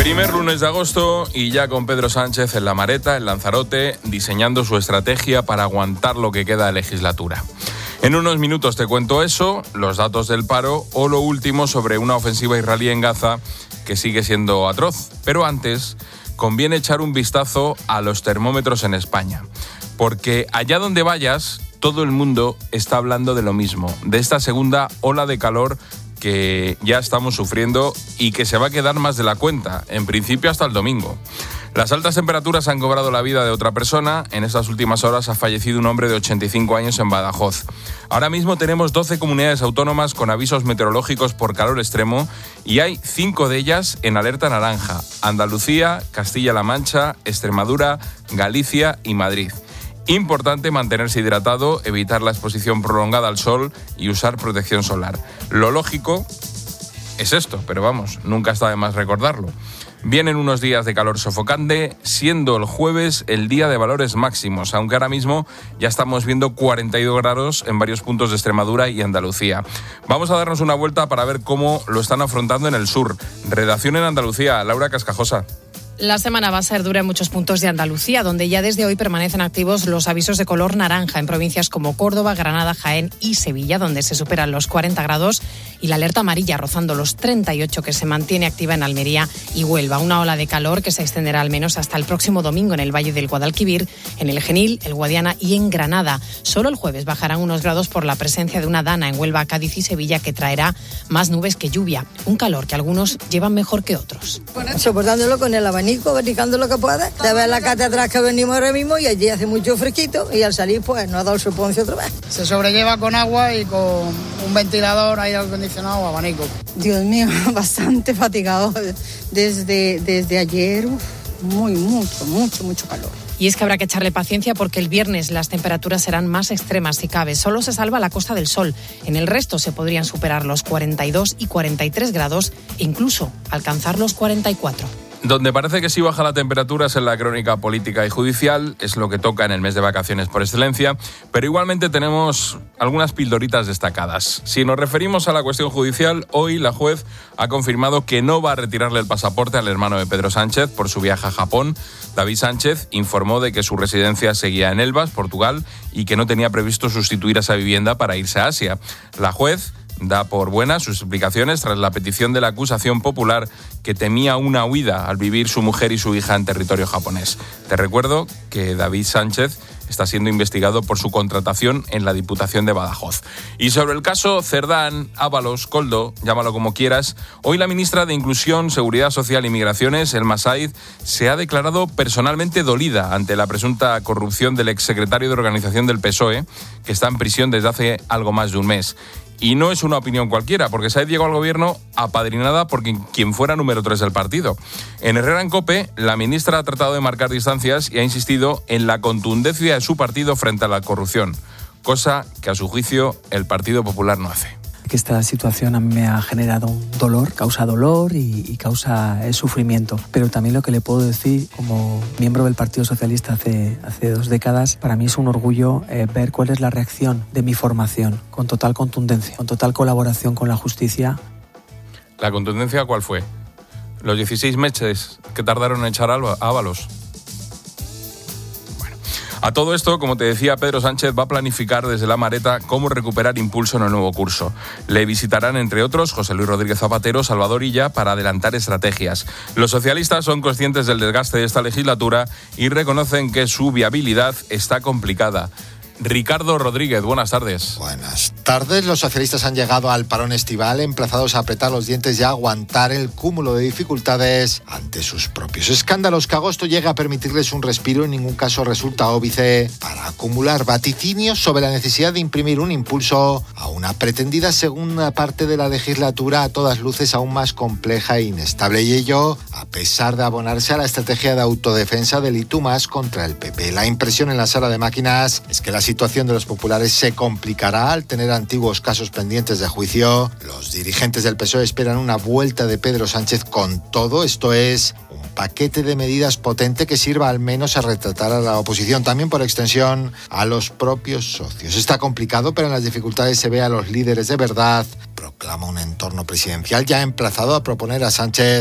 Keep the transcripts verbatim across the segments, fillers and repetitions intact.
Primer lunes de agosto y ya con Pedro Sánchez en la Mareta, en Lanzarote, diseñando su estrategia para aguantar lo que queda de legislatura. En unos minutos te cuento eso, los datos del paro o lo último sobre una ofensiva israelí en Gaza que sigue siendo atroz. Pero antes, conviene echar un vistazo a los termómetros en España, porque allá donde vayas, todo el mundo está hablando de lo mismo, de esta segunda ola de calor que ya estamos sufriendo y que se va a quedar más de la cuenta, en principio hasta el domingo. Las altas temperaturas han cobrado la vida de otra persona. En estas últimas horas ha fallecido un hombre de ochenta y cinco años en Badajoz. Ahora mismo tenemos doce comunidades autónomas con avisos meteorológicos por calor extremo y hay cinco de ellas en alerta naranja: Andalucía, Castilla-La Mancha, Extremadura, Galicia y Madrid. Importante mantenerse hidratado, evitar la exposición prolongada al sol y usar protección solar. Lo lógico es esto, pero vamos, nunca está de más recordarlo. Vienen unos días de calor sofocante, siendo el jueves el día de valores máximos, aunque ahora mismo ya estamos viendo cuarenta y dos grados en varios puntos de Extremadura y Andalucía. Vamos a darnos una vuelta para ver cómo lo están afrontando en el sur. Redacción en Andalucía, Laura Cascajosa. La semana va a ser dura en muchos puntos de Andalucía, donde ya desde hoy permanecen activos los avisos de color naranja en provincias como Córdoba, Granada, Jaén y Sevilla, donde se superan los cuarenta grados, y la alerta amarilla rozando los treinta y ocho que se mantiene activa en Almería y Huelva. Una ola de calor que se extenderá al menos hasta el próximo domingo en el Valle del Guadalquivir, en el Genil, el Guadiana y en Granada. Solo el jueves bajarán unos grados por la presencia de una dana en Huelva, Cádiz y Sevilla que traerá más nubes que lluvia. Un calor que algunos llevan mejor que otros. Soportándolo con el abanico. Abanicando lo que pueda. Te ves la casa atrás que venimos ahora mismo y allí hace mucho fresquito y al salir pues nos ha dado el suponcio otra vez. Se sobrelleva con agua y con un ventilador, aire acondicionado o abanico. Dios mío, bastante fatigado desde, desde ayer. Uf, muy, mucho, mucho, mucho calor. Y es que habrá que echarle paciencia porque el viernes las temperaturas serán más extremas si cabe. Solo se salva la Costa del Sol. En el resto se podrían superar los cuarenta y dos y cuarenta y tres grados e incluso alcanzar los cuarenta y cuatro. Donde parece que sí baja la temperatura es en la crónica política y judicial, es lo que toca en el mes de vacaciones por excelencia, pero igualmente tenemos algunas pildoritas destacadas. Si nos referimos a la cuestión judicial, hoy la juez ha confirmado que no va a retirarle el pasaporte al hermano de Pedro Sánchez por su viaje a Japón. David Sánchez informó de que su residencia seguía en Elvas, Portugal, y que no tenía previsto sustituir a esa vivienda para irse a Asia. La juez da por buenas sus explicaciones tras la petición de la acusación popular que temía una huida al vivir su mujer y su hija en territorio japonés. Te recuerdo que David Sánchez está siendo investigado por su contratación en la Diputación de Badajoz. Y sobre el caso Cerdán, Ábalos, Koldo, llámalo como quieras, hoy la ministra de Inclusión, Seguridad Social y Migraciones, Elma Said, se ha declarado personalmente dolida ante la presunta corrupción del exsecretario de Organización del P S O E, que está en prisión desde hace algo más de un mes. Y no es una opinión cualquiera, porque Said llegó al gobierno apadrinada por quien fuera número tres del partido. En Herrera en COPE, la ministra ha tratado de marcar distancias y ha insistido en la contundencia de su partido frente a la corrupción, cosa que a su juicio el Partido Popular no hace. Que esta situación a mí me ha generado un dolor, causa dolor y, y causa eh, sufrimiento. Pero también lo que le puedo decir, como miembro del Partido Socialista hace, hace dos décadas, para mí es un orgullo eh, ver cuál es la reacción de mi formación, con total contundencia, con total colaboración con la justicia. ¿La contundencia cuál fue? ¿Los dieciséis meses que tardaron en echar a Ábalos? A todo esto, como te decía, Pedro Sánchez va a planificar desde la Mareta cómo recuperar impulso en el nuevo curso. Le visitarán, entre otros, José Luis Rodríguez Zapatero, Salvador Illa, para adelantar estrategias. Los socialistas son conscientes del desgaste de esta legislatura y reconocen que su viabilidad está complicada. Ricardo Rodríguez, buenas tardes. Buenas tardes. Los socialistas han llegado al parón estival emplazados a apretar los dientes y a aguantar el cúmulo de dificultades ante sus propios escándalos. Que agosto llega a permitirles un respiro en ningún caso resulta óbice para acumular vaticinios sobre la necesidad de imprimir un impulso a una pretendida segunda parte de la legislatura a todas luces aún más compleja e inestable. Y ello a pesar de abonarse a la estrategia de autodefensa del y tú más contra el P P. La impresión en la sala de máquinas es que las situación de los populares se complicará al tener antiguos casos pendientes de juicio. Los dirigentes del P S O E esperan una vuelta de Pedro Sánchez con todo, esto es, un paquete de medidas potente que sirva al menos a retratar a la oposición, también por extensión a los propios socios. Está complicado, pero en las dificultades se ve a los líderes de verdad. Proclama un entorno presidencial ya emplazado a proponer a Sánchez una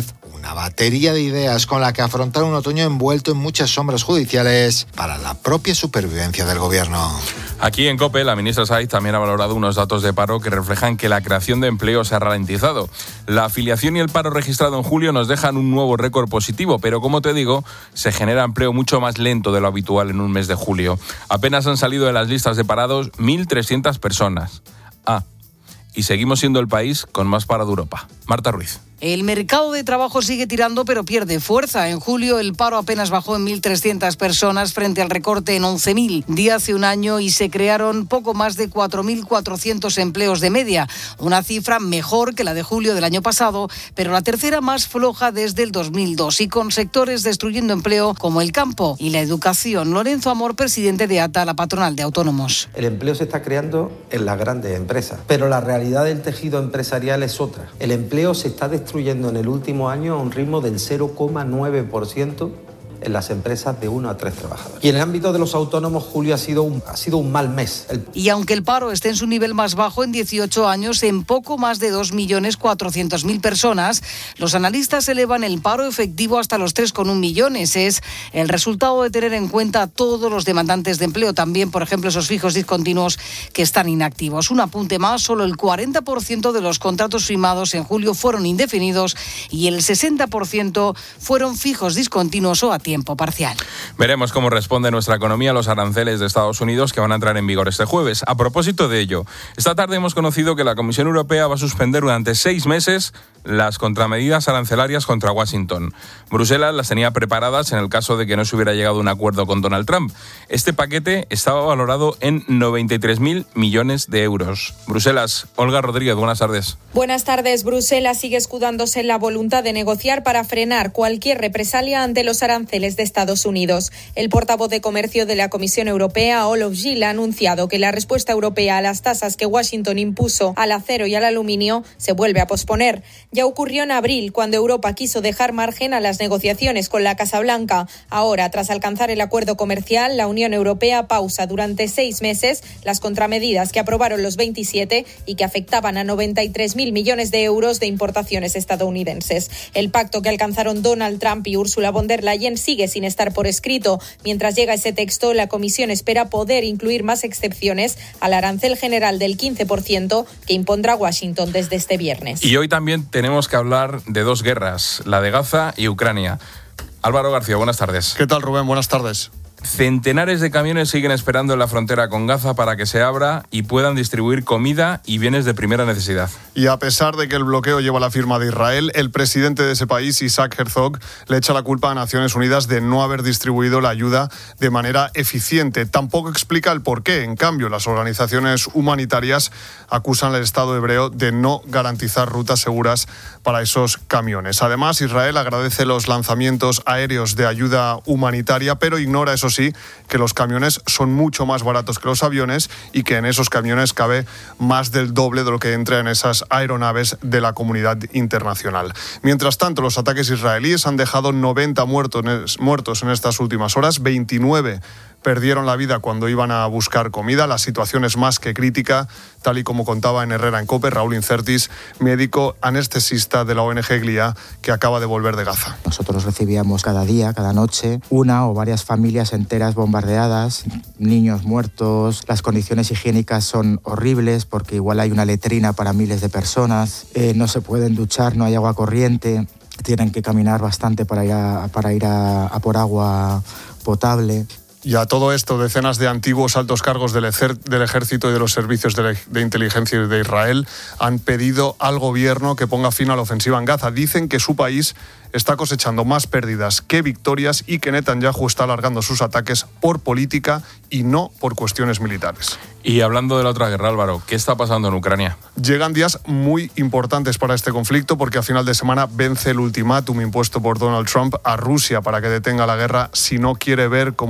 una batería de ideas con la que afrontar un otoño envuelto en muchas sombras judiciales para la propia supervivencia del gobierno. Aquí en COPE, la ministra Saiz también ha valorado unos datos de paro que reflejan que la creación de empleo se ha ralentizado. La afiliación y el paro registrado en julio nos dejan un nuevo récord positivo, pero como te digo, se genera empleo mucho más lento de lo habitual en un mes de julio. Apenas han salido de las listas de parados mil trescientas personas. Ah, y seguimos siendo el país con más paro de Europa. Marta Ruiz. El mercado de trabajo sigue tirando, pero pierde fuerza. En julio el paro apenas bajó en mil trescientas personas frente al recorte en once mil de hace un año y se crearon poco más de cuatro mil cuatrocientos empleos de media. Una cifra mejor que la de julio del año pasado, pero la tercera más floja desde el dos mil dos y con sectores destruyendo empleo como el campo y la educación. Lorenzo Amor, presidente de A T A, la patronal de autónomos. El empleo se está creando en las grandes empresas, pero la realidad del tejido empresarial es otra. El empleo se está destruyendo en el último año a un ritmo del cero coma nueve por ciento en las empresas de uno a tres trabajadores. Y en el ámbito de los autónomos, julio ha sido un, ha sido un mal mes. El... Y aunque el paro esté en su nivel más bajo en dieciocho años, en poco más de dos millones cuatrocientos mil personas, los analistas elevan el paro efectivo hasta los tres coma uno millones. Es el resultado de tener en cuenta a todos los demandantes de empleo, también, por ejemplo, esos fijos discontinuos que están inactivos. Un apunte más, solo el cuarenta por ciento de los contratos firmados en julio fueron indefinidos y el sesenta por ciento fueron fijos discontinuos o a tiempo parcial. Veremos cómo responde nuestra economía a los aranceles de Estados Unidos que van a entrar en vigor este jueves. A propósito de ello, esta tarde hemos conocido que la Comisión Europea va a suspender durante seis meses las contramedidas arancelarias contra Washington. Bruselas las tenía preparadas en el caso de que no se hubiera llegado a un acuerdo con Donald Trump. Este paquete estaba valorado en noventa y tres mil millones de euros. Bruselas, Olga Rodríguez, buenas tardes. Buenas tardes. Bruselas sigue escudándose en la voluntad de negociar para frenar cualquier represalia ante los aranceles de Estados Unidos. El portavoz de Comercio de la Comisión Europea, Olof Gil, ha anunciado que la respuesta europea a las tasas que Washington impuso al acero y al aluminio se vuelve a posponer. Ya ocurrió en abril, cuando Europa quiso dejar margen a las negociaciones con la Casa Blanca. Ahora, tras alcanzar el acuerdo comercial, la Unión Europea pausa durante seis meses las contramedidas que aprobaron los veintisiete y que afectaban a noventa y tres mil millones de euros de importaciones estadounidenses. El pacto que alcanzaron Donald Trump y Ursula von der Leyen sigue sin estar por escrito. Mientras llega ese texto, la Comisión espera poder incluir más excepciones al arancel general del quince por ciento que impondrá Washington desde este viernes. Y hoy también tenemos Tenemos que hablar de dos guerras, la de Gaza y Ucrania. Álvaro García, buenas tardes. ¿Qué tal, Rubén? Buenas tardes. Centenares de camiones siguen esperando en la frontera con Gaza para que se abra y puedan distribuir comida y bienes de primera necesidad. Y a pesar de que el bloqueo lleva la firma de Israel, el presidente de ese país, Isaac Herzog, le echa la culpa a Naciones Unidas de no haber distribuido la ayuda de manera eficiente. Tampoco explica el porqué. En cambio, las organizaciones humanitarias acusan al Estado hebreo de no garantizar rutas seguras para esos camiones. Además, Israel agradece los lanzamientos aéreos de ayuda humanitaria, pero ignora, eso sí, que los camiones son mucho más baratos que los aviones y que en esos camiones cabe más del doble de lo que entra en esas aeronaves de la comunidad internacional. Mientras tanto, los ataques israelíes han dejado noventa muertos, muertos en estas últimas horas, veintinueve perdieron la vida cuando iban a buscar comida. La situación es más que crítica, tal y como contaba en Herrera en COPE Raúl Incertis, médico anestesista de la O N G Glia, que acaba de volver de Gaza. Nosotros recibíamos cada día, cada noche, una o varias familias enteras bombardeadas, niños muertos, las condiciones higiénicas son horribles porque igual hay una letrina para miles de personas, eh, no se pueden duchar, no hay agua corriente, tienen que caminar bastante para ir a, para ir a, a por agua potable. Y a todo esto, decenas de antiguos altos cargos del, ejer- del ejército y de los servicios de, le- de inteligencia de Israel han pedido al gobierno que ponga fin a la ofensiva en Gaza. Dicen que su país está cosechando más pérdidas que victorias y que Netanyahu está alargando sus ataques por política y no por cuestiones militares. Y hablando de la otra guerra, Álvaro, ¿qué está pasando en Ucrania? Llegan días muy importantes para este conflicto porque a final de semana vence el ultimátum impuesto por Donald Trump a Rusia para que detenga la guerra si no quiere ver cómo le imponen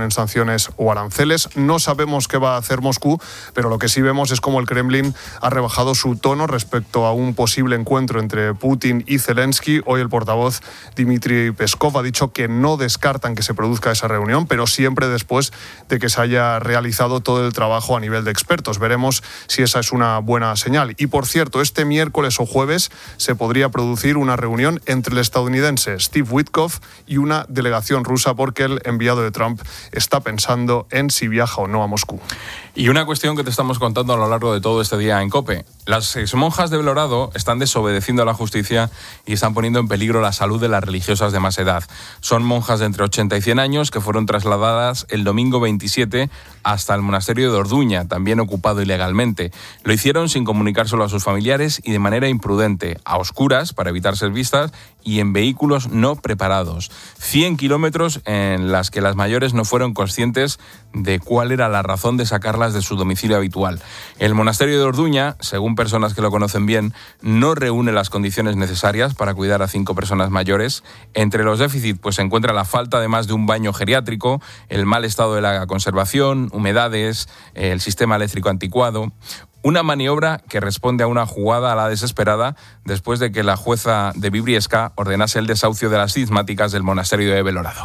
vienen sanciones o aranceles. No sabemos qué va a hacer Moscú, pero lo que sí vemos es cómo el Kremlin ha rebajado su tono respecto a un posible encuentro entre Putin y Zelensky. Hoy el portavoz Dmitry Peskov ha dicho que no descartan que se produzca esa reunión, pero siempre después de que se haya realizado todo el trabajo a nivel de expertos. Veremos si esa es una buena señal. Y por cierto, este miércoles o jueves se podría producir una reunión entre el estadounidense Steve Witkoff y una delegación rusa, porque el enviado de Trump está pensando en si viaja o no a Moscú. Y una cuestión que te estamos contando a lo largo de todo este día en COPE. Las exmonjas de Belorado están desobedeciendo a la justicia y están poniendo en peligro la salud de las religiosas de más edad. Son monjas de entre ochenta y cien años que fueron trasladadas el domingo veintisiete hasta el monasterio de Orduña, también ocupado ilegalmente. Lo hicieron sin comunicárselo a sus familiares y de manera imprudente, a oscuras para evitar ser vistas y en vehículos no preparados. cien kilómetros en las que las mayores no fueron conscientes de cuál era la razón de sacarlas de su domicilio habitual. El monasterio de Orduña, según personas que lo conocen bien, no reúne las condiciones necesarias para cuidar a cinco personas mayores. Entre los déficits pues se encuentra la falta de más de un baño geriátrico, el mal estado de la conservación, humedades, el sistema eléctrico anticuado. Una maniobra que responde a una jugada a la desesperada después de que la jueza de Vibriesca ordenase el desahucio de las cismáticas del monasterio de Belorado.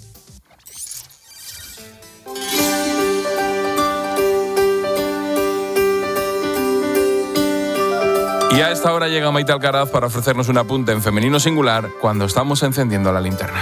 Y a esta hora llega Maite Alcaraz para ofrecernos un apunte en femenino singular cuando estamos encendiendo la linterna.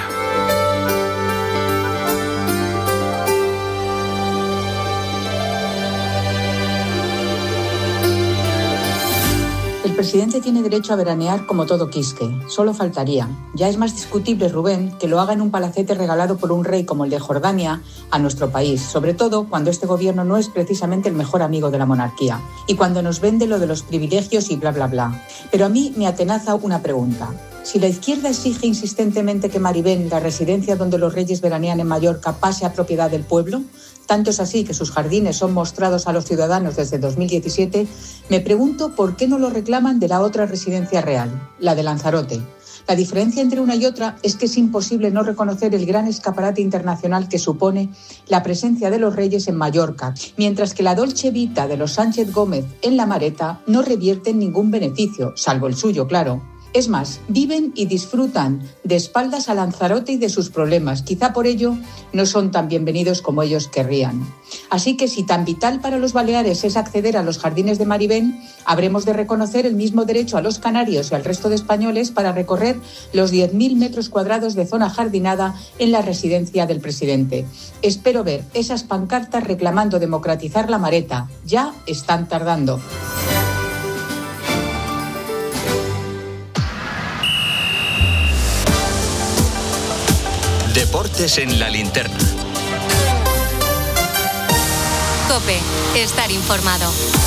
El presidente tiene derecho a veranear como todo quisque, solo faltaría. Ya es más discutible, Rubén, que lo haga en un palacete regalado por un rey como el de Jordania a nuestro país, sobre todo cuando este gobierno no es precisamente el mejor amigo de la monarquía y cuando nos vende lo de los privilegios y bla, bla, bla. Pero a mí me atenaza una pregunta. Si la izquierda exige insistentemente que Maribén, la residencia donde los reyes veranean en Mallorca, pase a propiedad del pueblo, tanto es así que sus jardines son mostrados a los ciudadanos desde dos mil diecisiete, me pregunto por qué no lo reclaman de la otra residencia real, la de Lanzarote. La diferencia entre una y otra es que es imposible no reconocer el gran escaparate internacional que supone la presencia de los reyes en Mallorca, mientras que la Dolce Vita de los Sánchez Gómez en La Mareta no revierte en ningún beneficio, salvo el suyo, claro. Es más, viven y disfrutan de espaldas a Lanzarote y de sus problemas. Quizá por ello no son tan bienvenidos como ellos querrían. Así que si tan vital para los baleares es acceder a los jardines de Maribén, habremos de reconocer el mismo derecho a los canarios y al resto de españoles para recorrer los diez mil metros cuadrados de zona jardinada en la residencia del presidente. Espero ver esas pancartas reclamando democratizar La Mareta. Ya están tardando. Deportes en la linterna. COPE, estar informado.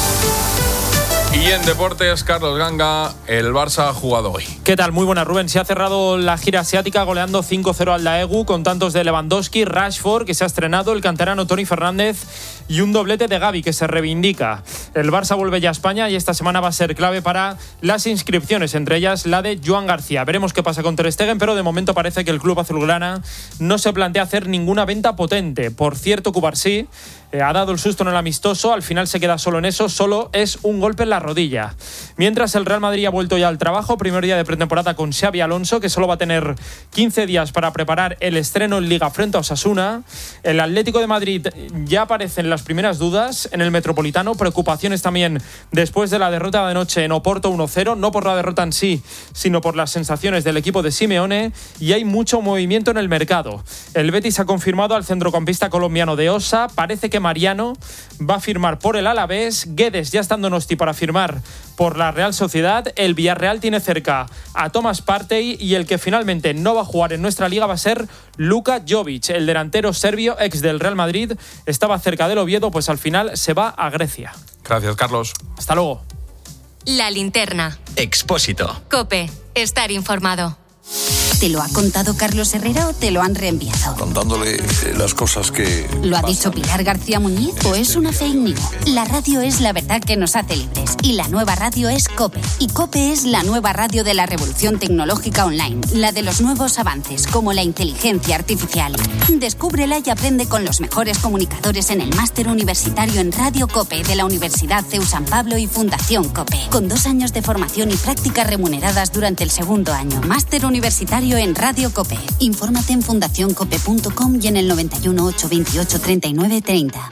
Y en deportes, Carlos Ganga, el Barça ha jugado hoy. ¿Qué tal? Muy buena, Rubén. Se ha cerrado la gira asiática goleando cinco cero al Daegu con tantos de Lewandowski, Rashford, que se ha estrenado, el canterano Toni Fernández y un doblete de Gavi, que se reivindica. El Barça vuelve ya a España y esta semana va a ser clave para las inscripciones, entre ellas la de Joan García. Veremos qué pasa con Ter Stegen, pero de momento parece que el club azulgrana no se plantea hacer ninguna venta potente. Por cierto, Cubarsí eh, ha dado el susto en el amistoso, al final se queda solo en eso, solo es un golpe en la rodilla. Mientras el Real Madrid ha vuelto ya al trabajo, primer día de pretemporada con Xabi Alonso, que solo va a tener quince días para preparar el estreno en Liga frente a Osasuna. El Atlético de Madrid ya aparecen las primeras dudas en el Metropolitano, preocupaciones también después de la derrota de anoche en Oporto uno cero, no por la derrota en sí, sino por las sensaciones del equipo de Simeone, y hay mucho movimiento en el mercado. El Betis ha confirmado al centrocampista colombiano de Osa, parece que Mariano va a firmar por el Alavés, Guedes ya está en Donosti para firmar por la Real Sociedad, el Villarreal tiene cerca a Thomas Partey y el que finalmente no va a jugar en nuestra liga va a ser Luka Jovic, el delantero serbio ex del Real Madrid, estaba cerca del Oviedo, pues al final se va a Grecia. Gracias, Carlos. Hasta luego. La linterna. Expósito. COPE, estar informado. ¿Te lo ha contado Carlos Herrera o te lo han reenviado? Contándole las cosas que... ¿Lo ha dicho Pilar García Muñiz o es una fake news? La radio es la verdad que nos hace libres y la nueva radio es COPE. Y COPE es la nueva radio de la revolución tecnológica online, la de los nuevos avances como la inteligencia artificial. Descúbrela y aprende con los mejores comunicadores en el máster universitario en Radio COPE de la Universidad C E U San Pablo y Fundación COPE, con dos años de formación y prácticas remuneradas durante el segundo año. Máster universitario en Radio COPE. Infórmate en fundación cope punto com y en el noventa y uno, ochocientos veintiocho, treinta y nueve treinta.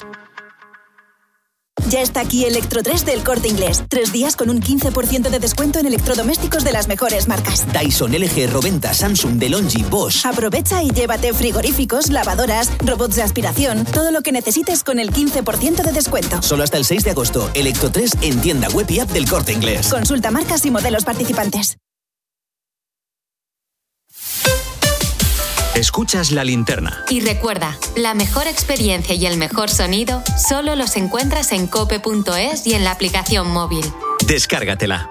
Ya está aquí Electrotres del Corte Inglés. Tres días con un quince por ciento de descuento en electrodomésticos de las mejores marcas. Dyson, L G, Roventa, Samsung, DeLonghi, Bosch. Aprovecha y llévate frigoríficos, lavadoras, robots de aspiración, todo lo que necesites con el quince por ciento de descuento. Solo hasta el seis de agosto. Electrotres en tienda web y app del Corte Inglés. Consulta marcas y modelos participantes. Escuchas La Linterna. Y recuerda, la mejor experiencia y el mejor sonido solo los encuentras en cope punto es y en la aplicación móvil. Descárgatela.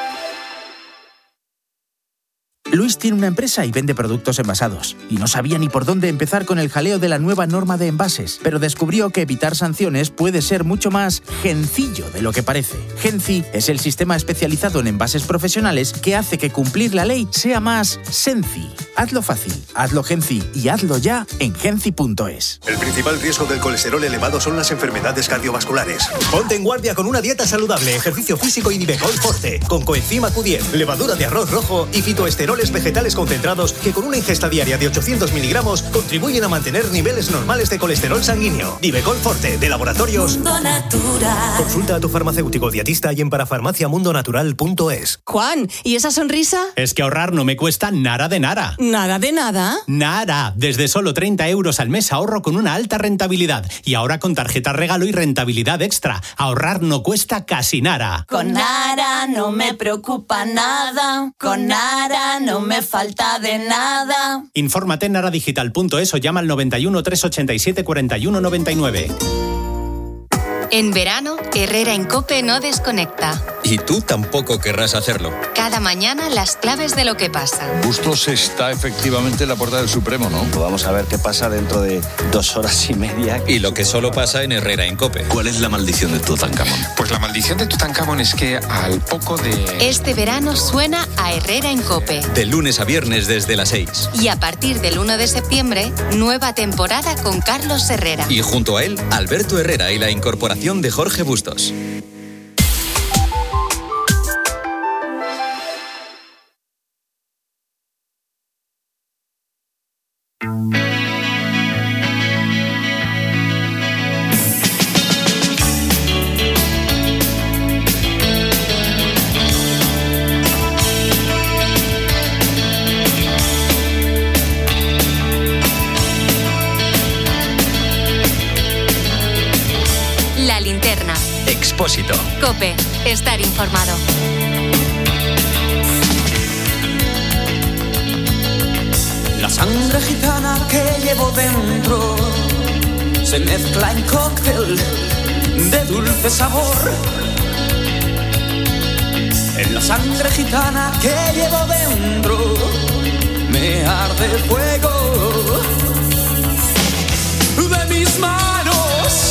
Luis tiene una empresa y vende productos envasados. Y no sabía ni por dónde empezar con el jaleo de la nueva norma de envases. Pero descubrió que evitar sanciones puede ser mucho más gencillo de lo que parece. Genci es el sistema especializado en envases profesionales que hace que cumplir la ley sea más senci. Hazlo fácil, hazlo Genci y hazlo ya en genci punto es. El principal riesgo del colesterol elevado son las enfermedades cardiovasculares. Ponte en guardia con una dieta saludable, ejercicio físico y Nivecol Forte, con coenzima Q diez, levadura de arroz rojo y fitoesteroles vegetales concentrados que con una ingesta diaria de ochocientos miligramos contribuyen a mantener niveles normales de colesterol sanguíneo. Nivecol Forte, de Laboratorios Mundo Natural. Consulta a tu farmacéutico dietista y en parafarmacia mundo natural punto es. Juan, ¿y esa sonrisa? Es que ahorrar no me cuesta nada de nada. ¿Nada de nada? Nada. Desde solo treinta euros al mes ahorro con una alta rentabilidad. Y ahora con tarjeta regalo y rentabilidad extra. Ahorrar no cuesta casi nada. Con Nara no me preocupa nada. Con Nara no me falta de nada. Infórmate en naradigital punto es o llama al noventa y uno, trescientos ochenta y siete, cuarenta y uno noventa y nueve. En verano, Herrera en COPE no desconecta. Y tú tampoco querrás hacerlo. Cada mañana las claves de lo que pasa. Bustos está efectivamente en la puerta del Supremo, ¿no? Vamos a ver qué pasa dentro de dos horas y media. Y lo que solo pasa en Herrera en COPE. ¿Cuál es la maldición de Tutankamón? Pues la maldición de Tutankamón es que al poco de... Este verano suena a Herrera en COPE. De lunes a viernes desde las seis. Y a partir del uno de septiembre, nueva temporada con Carlos Herrera. Y junto a él, Alberto Herrera y la incorporación de Jorge Bustos. La Linterna. Expósito. COPE. Estar informado. La sangre gitana que llevo dentro se mezcla en cóctel de dulce sabor. En la sangre gitana que llevo dentro me arde fuego de mis manos.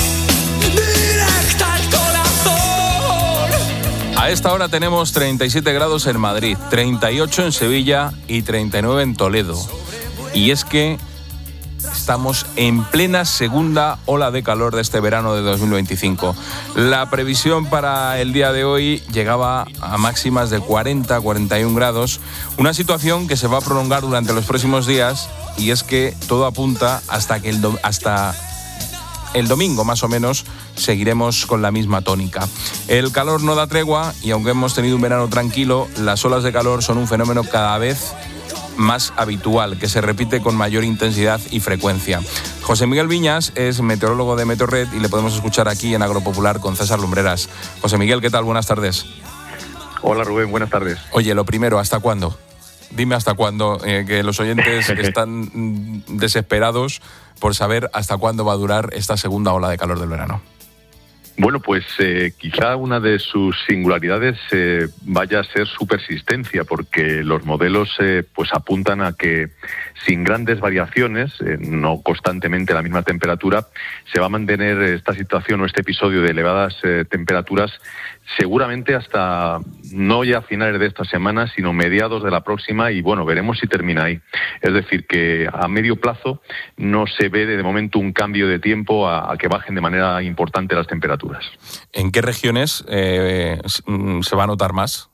A esta hora tenemos treinta y siete grados en Madrid, treinta y ocho en Sevilla y treinta y nueve en Toledo. Y es que estamos en plena segunda ola de calor de este verano de dos mil veinticinco. La previsión para el día de hoy llegaba a máximas de cuarenta a cuarenta y uno grados, una situación que se va a prolongar durante los próximos días, y es que todo apunta hasta que el do- hasta el domingo más o menos seguiremos con la misma tónica. El calor no da tregua y aunque hemos tenido un verano tranquilo, las olas de calor son un fenómeno cada vez más habitual, que se repite con mayor intensidad y frecuencia. José Miguel Viñas es meteorólogo de Meteorred y le podemos escuchar aquí en Agropopular con César Lumbreras. José Miguel, ¿qué tal? Buenas tardes. Hola Rubén, buenas tardes. Oye, lo primero, ¿hasta cuándo? Dime hasta cuándo, eh, que los oyentes están desesperados por saber hasta cuándo va a durar esta segunda ola de calor del verano. Bueno, pues eh, quizá una de sus singularidades eh, vaya a ser su persistencia, porque los modelos eh, pues apuntan a que sin grandes variaciones, eh, no constantemente la misma temperatura, se va a mantener esta situación o este episodio de elevadas eh, temperaturas seguramente hasta no ya a finales de esta semana, sino mediados de la próxima, y bueno, veremos si termina ahí. Es decir, que a medio plazo no se ve de momento un cambio de tiempo a, a que bajen de manera importante las temperaturas. ¿En qué regiones eh, se va a notar más?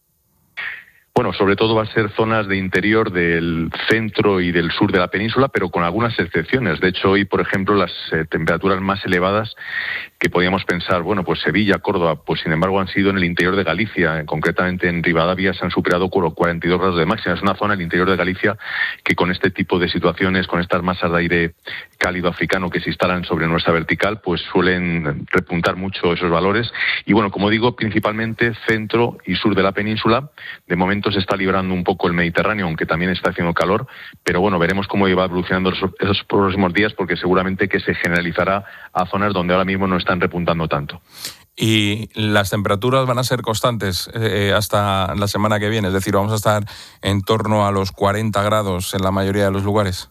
Bueno, sobre todo va a ser zonas de interior del centro y del sur de la península, pero con algunas excepciones. De hecho, hoy, por ejemplo, las eh, temperaturas más elevadas que podíamos pensar, bueno, pues Sevilla, Córdoba, pues sin embargo han sido en el interior de Galicia, concretamente en Rivadavia se han superado cuarenta y dos grados de máxima. Es una zona, el interior de Galicia, que con este tipo de situaciones, con estas masas de aire cálido africano que se instalan sobre nuestra vertical, pues suelen repuntar mucho esos valores. Y bueno, como digo, principalmente centro y sur de la península. De momento se está librando un poco el Mediterráneo, aunque también está haciendo calor, pero bueno, veremos cómo va evolucionando esos, esos próximos días, porque seguramente que se generalizará a zonas donde ahora mismo no están repuntando tanto. Y las temperaturas van a ser constantes eh, hasta la semana que viene, es decir, vamos a estar en torno a los cuarenta grados en la mayoría de los lugares.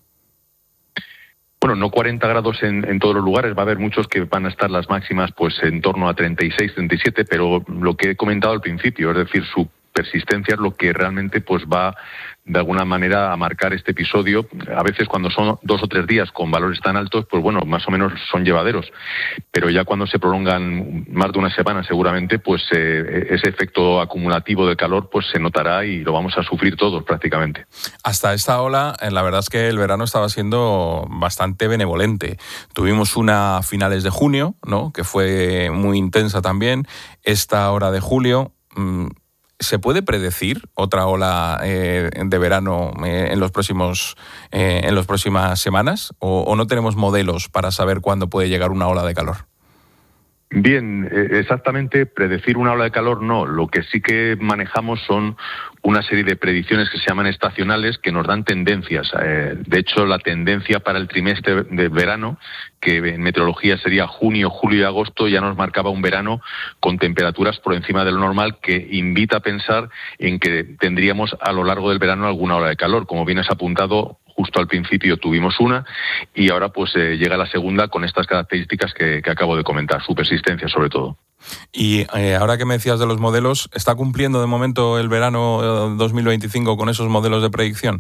Bueno, no cuarenta grados en, en todos los lugares, va a haber muchos que van a estar las máximas pues en torno a treinta y seis, treinta y siete, pero lo que he comentado al principio, es decir, su persistencia es lo que realmente pues va de alguna manera a marcar este episodio. A veces cuando son dos o tres días con valores tan altos, pues bueno, más o menos son llevaderos, pero ya cuando se prolongan más de una semana seguramente, pues eh, ese efecto acumulativo de calor pues se notará y lo vamos a sufrir todos prácticamente. Hasta esta ola, la verdad es que el verano estaba siendo bastante benevolente. Tuvimos una a finales de junio, ¿no?, que fue muy intensa también. Esta hora de julio, mmm, ¿se puede predecir otra ola eh, de verano eh, en los próximos eh, en las próximas semanas? ¿O, ¿O no tenemos modelos para saber cuándo puede llegar una ola de calor? Bien, exactamente, predecir una ola de calor no. Lo que sí que manejamos son una serie de predicciones que se llaman estacionales, que nos dan tendencias. De hecho, la tendencia para el trimestre de verano, que en meteorología sería junio, julio y agosto, ya nos marcaba un verano con temperaturas por encima de lo normal, que invita a pensar en que tendríamos a lo largo del verano alguna ola de calor. Como bien has apuntado, justo al principio tuvimos una y ahora pues eh, llega la segunda con estas características que, que acabo de comentar, su persistencia sobre todo. Y eh, ahora que me decías de los modelos, ¿está cumpliendo de momento el verano dos mil veinticinco con esos modelos de predicción?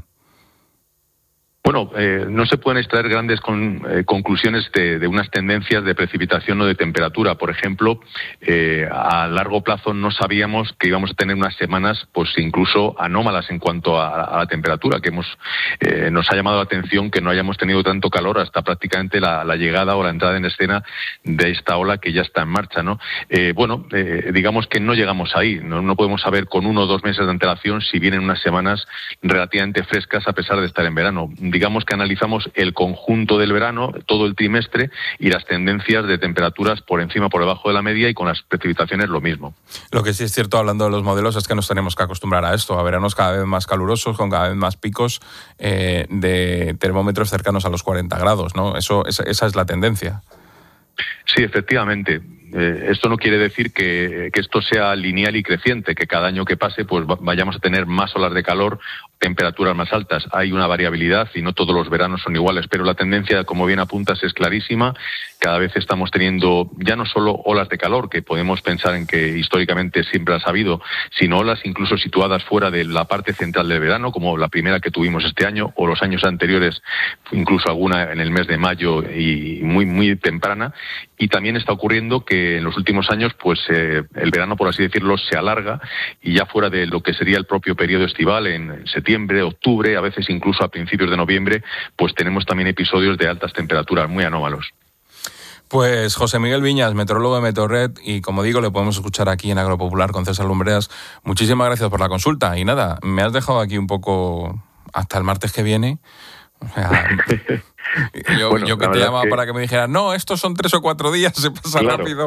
Bueno, eh, no se pueden extraer grandes con, eh, conclusiones de, de unas tendencias de precipitación o de temperatura. Por ejemplo, eh, a largo plazo no sabíamos que íbamos a tener unas semanas pues incluso anómalas en cuanto a, a la temperatura, que hemos eh, nos ha llamado la atención que no hayamos tenido tanto calor hasta prácticamente la, la llegada o la entrada en escena de esta ola que ya está en marcha, ¿no? Eh, bueno, eh, digamos que no llegamos ahí. No, no podemos saber con uno o dos meses de antelación si vienen unas semanas relativamente frescas a pesar de estar en verano. Digamos que analizamos el conjunto del verano, todo el trimestre, y las tendencias de temperaturas por encima, por debajo de la media, y con las precipitaciones lo mismo. Lo que sí es cierto, hablando de los modelos, es que nos tenemos que acostumbrar a esto, a veranos cada vez más calurosos, con cada vez más picos eh, de termómetros cercanos a los cuarenta grados, ¿no? Eso, esa, esa es la tendencia. Sí, efectivamente. Eh, esto no quiere decir que, que esto sea lineal y creciente, que cada año que pase pues vayamos a tener más olas de calor, temperaturas más altas. Hay una variabilidad y no todos los veranos son iguales, pero la tendencia, como bien apuntas, es clarísima. Cada vez estamos teniendo ya no solo olas de calor, que podemos pensar en que históricamente siempre has habido, sino olas incluso situadas fuera de la parte central del verano, como la primera que tuvimos este año o los años anteriores, incluso alguna en el mes de mayo y muy, muy temprana. Y también está ocurriendo que en los últimos años pues eh, el verano, por así decirlo, se alarga, y ya fuera de lo que sería el propio periodo estival, en septiembre, octubre, a veces incluso a principios de noviembre, pues tenemos también episodios de altas temperaturas muy anómalos. Pues José Miguel Viñas, meteorólogo de Meteorred, y como digo, le podemos escuchar aquí en Agropopular con César Lumbreras. Muchísimas gracias por la consulta. Y nada, me has dejado aquí un poco hasta el martes que viene. O sea, yo, bueno, yo que te llamaba que... para que me dijeras, no, estos son tres o cuatro días, se pasa claro. rápido.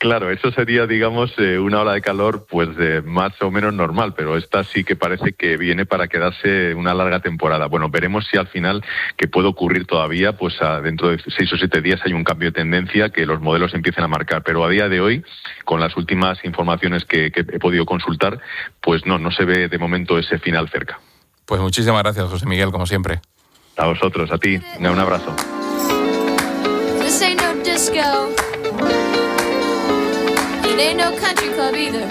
Claro, eso sería, digamos, eh, una ola de calor pues de más o menos normal, pero esta sí que parece que viene para quedarse una larga temporada. Bueno, veremos si al final, que puede ocurrir todavía, pues a, dentro de seis o siete días hay un cambio de tendencia que los modelos empiecen a marcar, pero a día de hoy, con las últimas informaciones que, que he podido consultar, pues no, no se ve de momento ese final cerca. Pues muchísimas gracias, José Miguel, como siempre. A vosotros, a ti, un abrazo. This ain't no disco. It ain't no country club either.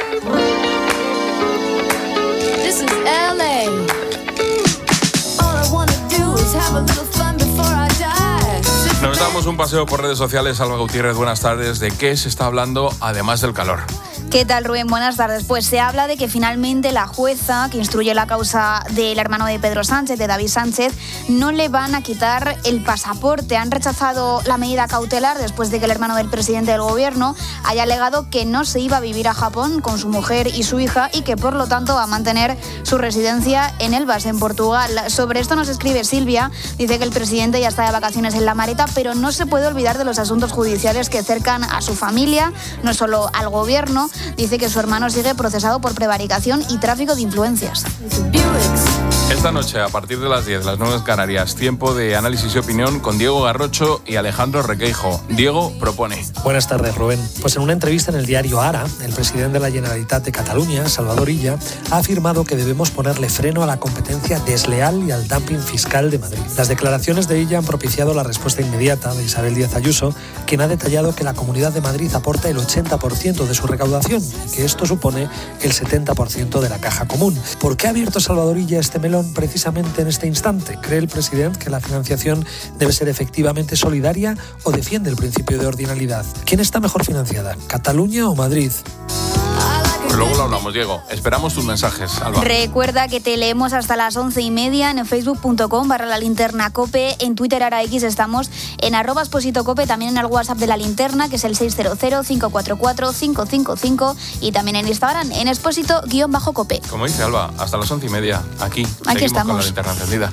This is L A. All I wanna do is have a little fun before I die. Nos damos un paseo por redes sociales. Alba Gutiérrez, buenas tardes. ¿De qué se está hablando además del calor? ¿Qué tal, Rubén? Buenas tardes. Pues se habla de que finalmente la jueza que instruye la causa del hermano de Pedro Sánchez, de David Sánchez, no le van a quitar el pasaporte. Han rechazado la medida cautelar después de que el hermano del presidente del gobierno haya alegado que no se iba a vivir a Japón con su mujer y su hija y que por lo tanto va a mantener su residencia en Elvas, en Portugal. Sobre esto nos escribe Silvia. Dice que el presidente ya está de vacaciones en La Mareta, pero no se puede olvidar de los asuntos judiciales que cercan a su familia, no solo al gobierno. Dice que su hermano sigue procesado por prevaricación y tráfico de influencias. Esta noche, a partir de las diez, las nueve en Canarias, tiempo de análisis y opinión con Diego Garrocho y Alejandro Requeijo. Diego propone. Buenas tardes, Rubén. Pues en una entrevista en el diario Ara, el presidente de la Generalitat de Cataluña, Salvador Illa, ha afirmado que debemos ponerle freno a la competencia desleal y al dumping fiscal de Madrid. Las declaraciones de Illa han propiciado la respuesta inmediata de Isabel Díaz Ayuso, quien ha detallado que la Comunidad de Madrid aporta el ochenta por ciento de su recaudación y que esto supone el setenta por ciento de la caja común. ¿Por qué ha abierto Salvador Illa este melón precisamente en este instante? ¿Cree el presidente que la financiación debe ser efectivamente solidaria o defiende el principio de ordinalidad? ¿Quién está mejor financiada, Cataluña o Madrid? Pues luego lo hablamos, Diego. Esperamos tus mensajes, Alba. Recuerda que te leemos hasta las once y media en facebook punto com barra la linterna cope. En Twitter, ahora X, estamos en arroba exposito cope, también en el WhatsApp de la linterna, que es el seis cero cero, cinco cuatro cuatro, cinco cinco cinco, y también en Instagram, en expósito-cope. Como dice Alba, hasta las once y media, aquí. Aquí seguimos estamos. Con la linterna encendida.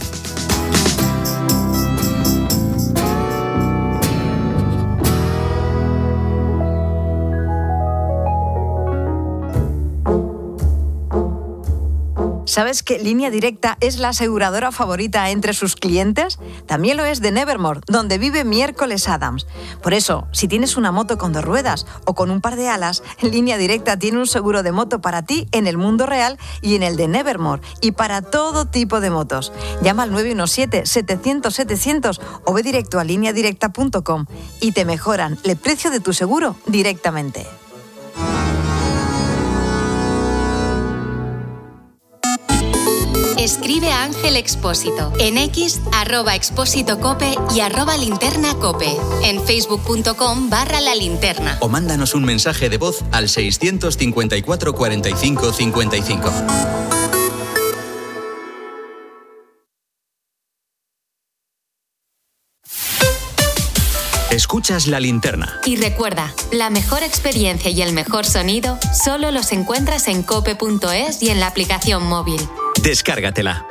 ¿Sabes que Línea Directa es la aseguradora favorita entre sus clientes? También lo es de Nevermore, donde vive Miércoles Adams. Por eso, si tienes una moto con dos ruedas o con un par de alas, Línea Directa tiene un seguro de moto para ti en el mundo real y en el de Nevermore, y para todo tipo de motos. Llama al nueve uno siete, setecientos, setecientos o ve directo a línea directa punto com y te mejoran el precio de tu seguro directamente. Escribe a Ángel Expósito en X, arroba expósito cope y arroba linterna cope. En facebook punto com barra la linterna. O mándanos un mensaje de voz al seiscientos cincuenta y cuatro, cuarenta y cinco, cincuenta y cinco. Escuchas La Linterna. Y recuerda, la mejor experiencia y el mejor sonido solo los encuentras en cope punto es y en la aplicación móvil. Descárgatela.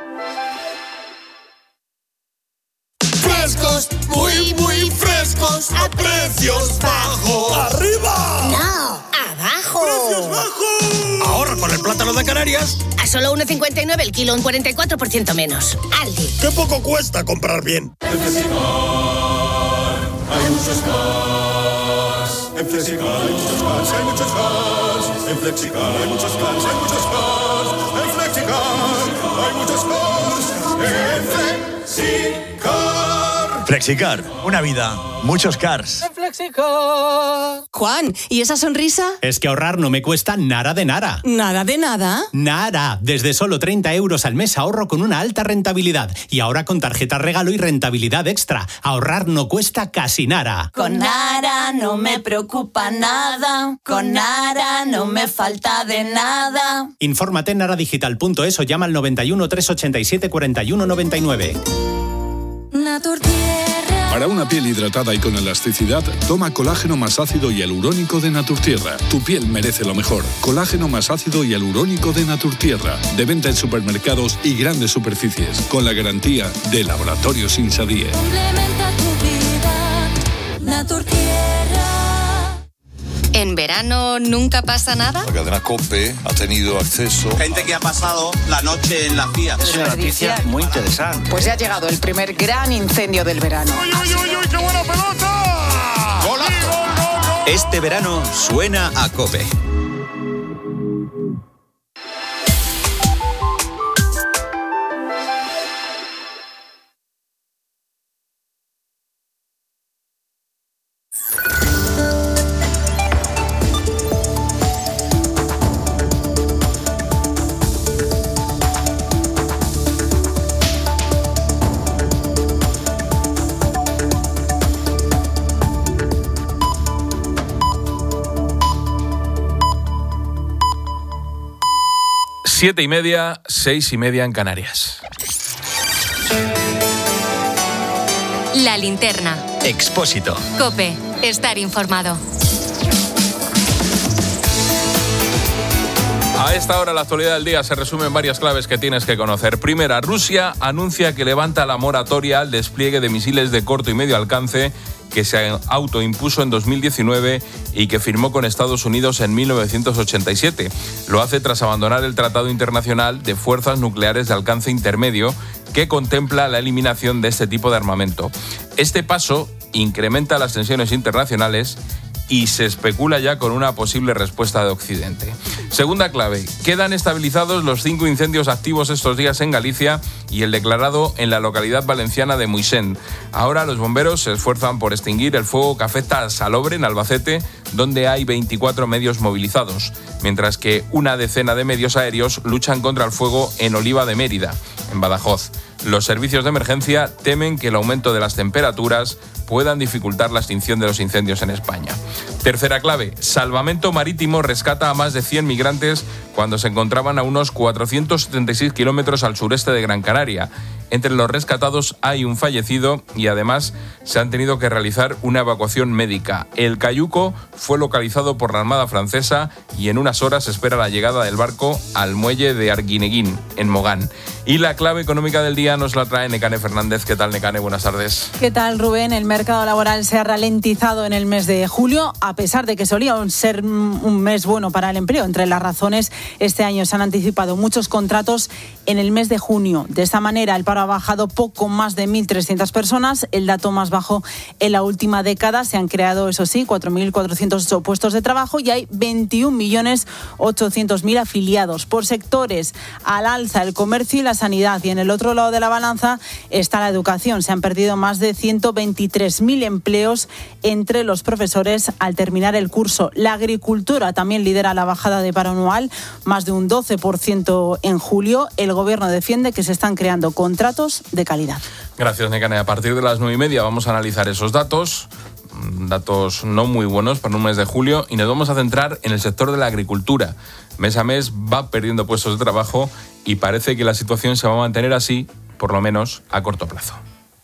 Frescos, muy, muy frescos, a precios bajos. ¡Arriba! No, abajo. ¡Precios bajos! Ahorra con el plátano de Canarias. A solo uno cincuenta y nueve el kilo, un cuarenta y cuatro por ciento menos. Aldi. ¡Qué poco cuesta comprar bien! En Flexicar hay muchos cars. En Flexicar hay muchos cars, hay muchos cars. En Flexicar hay muchos cars, hay muchos cars. En Flexicar hay muchos cars. En Flexicar. Flexicar, una vida, muchos cars. Juan, ¿y esa sonrisa? Es que ahorrar no me cuesta nada de nada. ¿Nada de nada? Nada. Desde solo treinta euros al mes ahorro con una alta rentabilidad. Y ahora con tarjeta regalo y rentabilidad extra. Ahorrar no cuesta casi nada. Con Nara no me preocupa nada. Con Nara no me falta de nada. Infórmate en naradigital punto es o llama al noventa y uno, trescientos ochenta y siete, cuarenta y uno noventa y nueve. Naturtierra. Para una piel hidratada y con elasticidad, toma colágeno más ácido y hialurónico de Naturtierra. Tu piel merece lo mejor. Colágeno más ácido y hialurónico de Naturtierra. De venta en supermercados y grandes superficies. Con la garantía de Laboratorios Insadie. Complementa tu vida. Naturtierra. ¿En verano nunca pasa nada? La cadena COPE ha tenido acceso. Gente que ha pasado la noche en las vías. Es una noticia muy interesante. Pues ya ha llegado el primer gran incendio del verano. ¡Uy, uy, uy, uy, qué buena pelota! ¡Golazo! Este verano suena a COPE. Siete y media, seis y media en Canarias. La linterna. Expósito. COPE. Estar informado. A esta hora la actualidad del día se resume en varias claves que tienes que conocer. Primera, Rusia anuncia que levanta la moratoria al despliegue de misiles de corto y medio alcance que se autoimpuso en dos mil diecinueve y que firmó con Estados Unidos en mil novecientos ochenta y siete. Lo hace tras abandonar el Tratado Internacional de Fuerzas Nucleares de Alcance Intermedio, que contempla la eliminación de este tipo de armamento. Este paso incrementa las tensiones internacionales y se especula ya con una posible respuesta de Occidente. Segunda clave, quedan estabilizados los cinco incendios activos estos días en Galicia y el declarado en la localidad valenciana de Muisén. Ahora los bomberos se esfuerzan por extinguir el fuego que afecta a Salobre, en Albacete, donde hay veinticuatro medios movilizados, mientras que una decena de medios aéreos luchan contra el fuego en Oliva de Mérida, en Badajoz. Los servicios de emergencia temen que el aumento de las temperaturas puedan dificultar la extinción de los incendios en España. Tercera clave, Salvamento Marítimo rescata a más de cien migrantes cuando se encontraban a unos cuatrocientos setenta y seis kilómetros al sureste de Gran Canaria. Entre los rescatados hay un fallecido y además se han tenido que realizar una evacuación médica. El cayuco fue localizado por la Armada Francesa y en unas horas se espera la llegada del barco al muelle de Arguineguín, en Mogán. Y la clave económica del día nos la trae Nekane Fernández. ¿Qué tal, Nekane? Buenas tardes. ¿Qué tal, Rubén? El mercado laboral se ha ralentizado en el mes de julio, a pesar de que solía ser un mes bueno para el empleo. Entre las razones, este año se han anticipado muchos contratos en el mes de junio. De esta manera, el paro ha bajado poco más de mil trescientas personas, el dato más bajo en la última década. Se han creado, eso sí, cuatro mil cuatrocientos ocho puestos de trabajo y hay veintiún millones ochocientos mil afiliados. Por sectores, al alza el comercio y la sanidad, y en el otro lado de la balanza está la educación. Se han perdido más de ciento veintitrés mil empleos entre los profesores al terminar el curso. La agricultura también lidera la bajada de paro anual, más de un doce por ciento en julio. El gobierno defiende que se están creando contratos de calidad. Gracias, Nekane. A partir de las nueve y media vamos a analizar esos datos, datos no muy buenos para un mes de julio, y nos vamos a centrar en el sector de la agricultura. Mes a mes va perdiendo puestos de trabajo y parece que la situación se va a mantener así, por lo menos a corto plazo.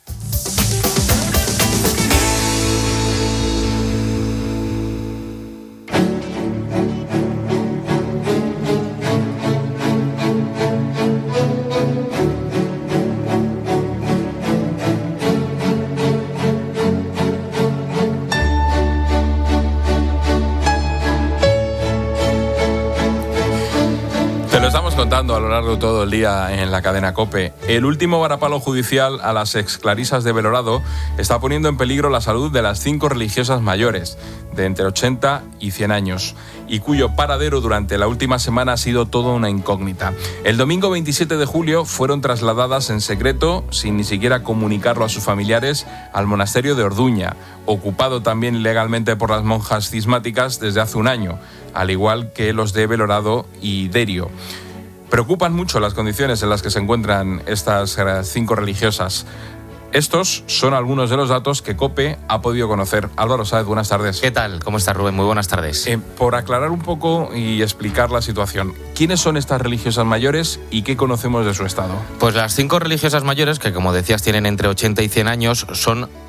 Contando a lo largo de todo el día en la cadena COPE. El último varapalo judicial a las exclarisas de Belorado está poniendo en peligro la salud de las cinco religiosas mayores, de entre ochenta y cien años, y cuyo paradero durante la última semana ha sido toda una incógnita. El domingo veintisiete de julio fueron trasladadas en secreto, sin ni siquiera comunicarlo a sus familiares, al monasterio de Orduña, ocupado también ilegalmente por las monjas cismáticas desde hace un año, al igual que los de Belorado y Derio. Preocupan mucho las condiciones en las que se encuentran estas cinco religiosas. Estos son algunos de los datos que COPE ha podido conocer. Álvaro Sáez, buenas tardes. ¿Qué tal? ¿Cómo estás, Rubén? Muy buenas tardes. Eh, por aclarar un poco y explicar la situación, ¿quiénes son estas religiosas mayores y qué conocemos de su estado? Pues las cinco religiosas mayores, que como decías tienen entre ochenta y cien años, son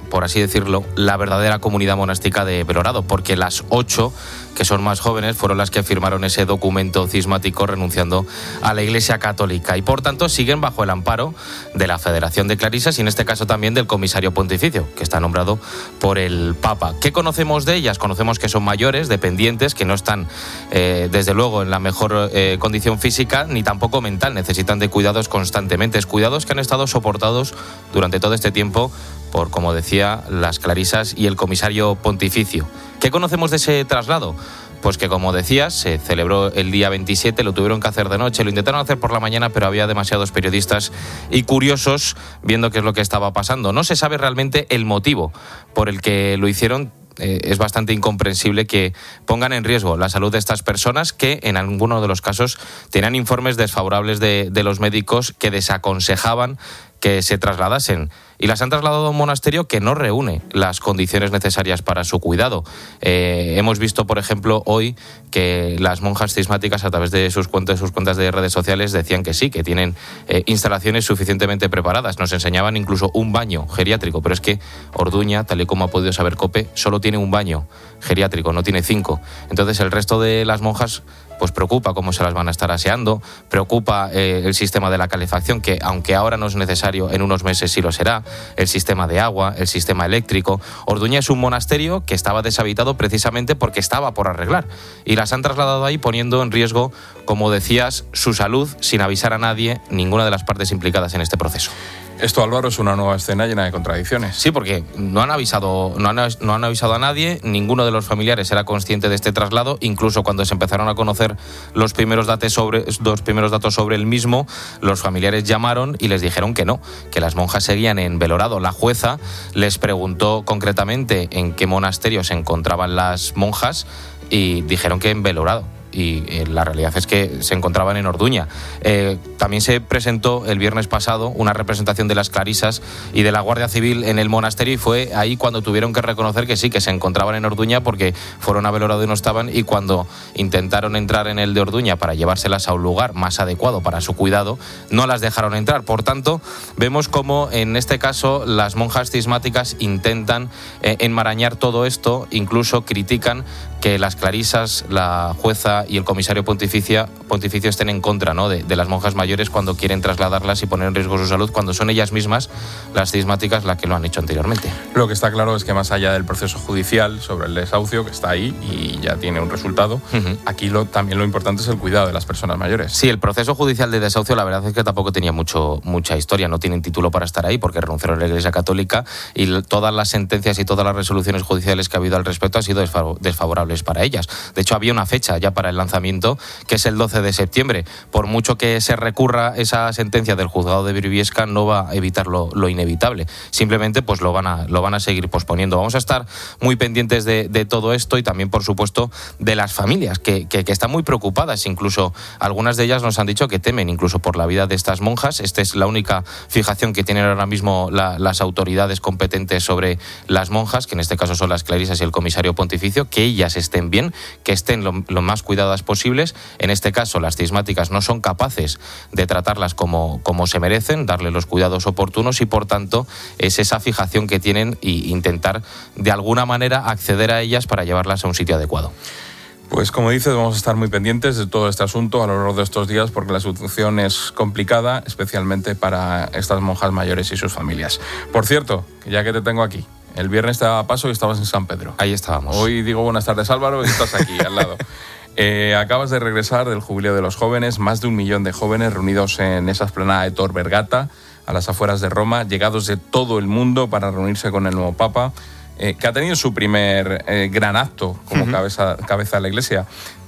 por así decirlo, la verdadera comunidad monástica de Belorado, porque las ocho, que son más jóvenes, fueron las que firmaron ese documento cismático renunciando a la Iglesia Católica y por tanto siguen bajo el amparo de la Federación de Clarisas y en este caso también del Comisario Pontificio, que está nombrado por el Papa. ¿Qué conocemos de ellas? Conocemos que son mayores, dependientes, que no están eh, desde luego en la mejor eh, condición física ni tampoco mental, necesitan de cuidados constantemente, cuidados que han estado soportados durante todo este tiempo por, como decía, las Clarisas y el Comisario Pontificio. ¿Qué conocemos de ese traslado? Pues que, como decías, se celebró el día veintisiete, lo tuvieron que hacer de noche, lo intentaron hacer por la mañana, pero había demasiados periodistas y curiosos viendo qué es lo que estaba pasando. No se sabe realmente el motivo por el que lo hicieron. Eh, es bastante incomprensible que pongan en riesgo la salud de estas personas que en algunos de los casos tenían informes desfavorables de, de los médicos que desaconsejaban que se trasladasen y las han trasladado a un monasterio que no reúne las condiciones necesarias para su cuidado. Eh, hemos visto, por ejemplo, hoy que las monjas cismáticas a través de sus cuentas, sus cuentas de redes sociales decían que sí, que tienen eh, instalaciones suficientemente preparadas. Nos enseñaban incluso un baño geriátrico, pero es que Orduña, tal y como ha podido saber COPE, solo tiene un baño geriátrico, no tiene cinco. Entonces el resto de las monjas pues preocupa cómo se las van a estar aseando, preocupa eh, el sistema de la calefacción, que aunque ahora no es necesario, en unos meses sí lo será, el sistema de agua, el sistema eléctrico. Orduña es un monasterio que estaba deshabitado precisamente porque estaba por arreglar y las han trasladado ahí poniendo en riesgo, como decías, su salud sin avisar a nadie, ninguna de las partes implicadas en este proceso. Esto, Álvaro, es una nueva escena llena de contradicciones. Sí, porque no han avisado, no han, no han avisado a nadie, ninguno de los familiares era consciente de este traslado, incluso cuando se empezaron a conocer los primeros datos sobre, los primeros datos sobre el mismo, los familiares llamaron y les dijeron que no, que las monjas seguían en Belorado. La jueza les preguntó concretamente en qué monasterio se encontraban las monjas y dijeron que en Belorado. Y eh, la realidad es que se encontraban en Orduña. Eh, también se presentó el viernes pasado una representación de las Clarisas y de la Guardia Civil en el monasterio y fue ahí cuando tuvieron que reconocer que sí, que se encontraban en Orduña porque fueron a Belorado y no estaban, y cuando intentaron entrar en el de Orduña para llevárselas a un lugar más adecuado para su cuidado, no las dejaron entrar. Por tanto, vemos cómo en este caso las monjas cismáticas intentan eh, enmarañar todo esto, incluso critican que las Clarisas, la jueza y el comisario pontificio, pontificio estén en contra, ¿no?, de, de las monjas mayores cuando quieren trasladarlas y poner en riesgo su salud, cuando son ellas mismas, las cismáticas, las que lo han hecho anteriormente. Lo que está claro es que más allá del proceso judicial sobre el desahucio, que está ahí y ya tiene un resultado, uh-huh. aquí lo, también lo importante es el cuidado de las personas mayores. Sí, el proceso judicial de desahucio la verdad es que tampoco tenía mucho, mucha historia, no tienen título para estar ahí porque renunciaron a la Iglesia Católica y todas las sentencias y todas las resoluciones judiciales que ha habido al respecto han sido desfavorables para ellas. De hecho, había una fecha ya para el lanzamiento, que es el doce de septiembre. Por mucho que se recurra esa sentencia del juzgado de Briviesca, no va a evitar lo, lo inevitable. Simplemente pues lo van a, lo van a seguir posponiendo. Vamos a estar muy pendientes de, de todo esto y también, por supuesto, de las familias, que, que, que están muy preocupadas. Incluso algunas de ellas nos han dicho que temen incluso por la vida de estas monjas. Esta es la única fijación que tienen ahora mismo la, las autoridades competentes sobre las monjas, que en este caso son las Clarisas y el comisario pontificio, que ellas estén bien, que estén lo, lo más cuidadas posibles. En este caso, las cismáticas no son capaces de tratarlas como, como se merecen, darle los cuidados oportunos y, por tanto, es esa fijación que tienen e intentar, de alguna manera, acceder a ellas para llevarlas a un sitio adecuado. Pues como dices, vamos a estar muy pendientes de todo este asunto a lo largo de estos días porque la situación es complicada, especialmente para estas monjas mayores y sus familias. Por cierto, ya que te tengo aquí, el viernes te daba paso y estabas en San Pedro. Ahí estábamos. Hoy digo buenas tardes, Álvaro, y estás aquí al lado. Eh, acabas de regresar del Jubileo de los Jóvenes, más de un millón de jóvenes reunidos en esa explanada de Tor Vergata, a las afueras de Roma, llegados de todo el mundo para reunirse con el nuevo Papa, eh, que ha tenido su primer eh, gran acto como uh-huh. cabeza, cabeza de la Iglesia.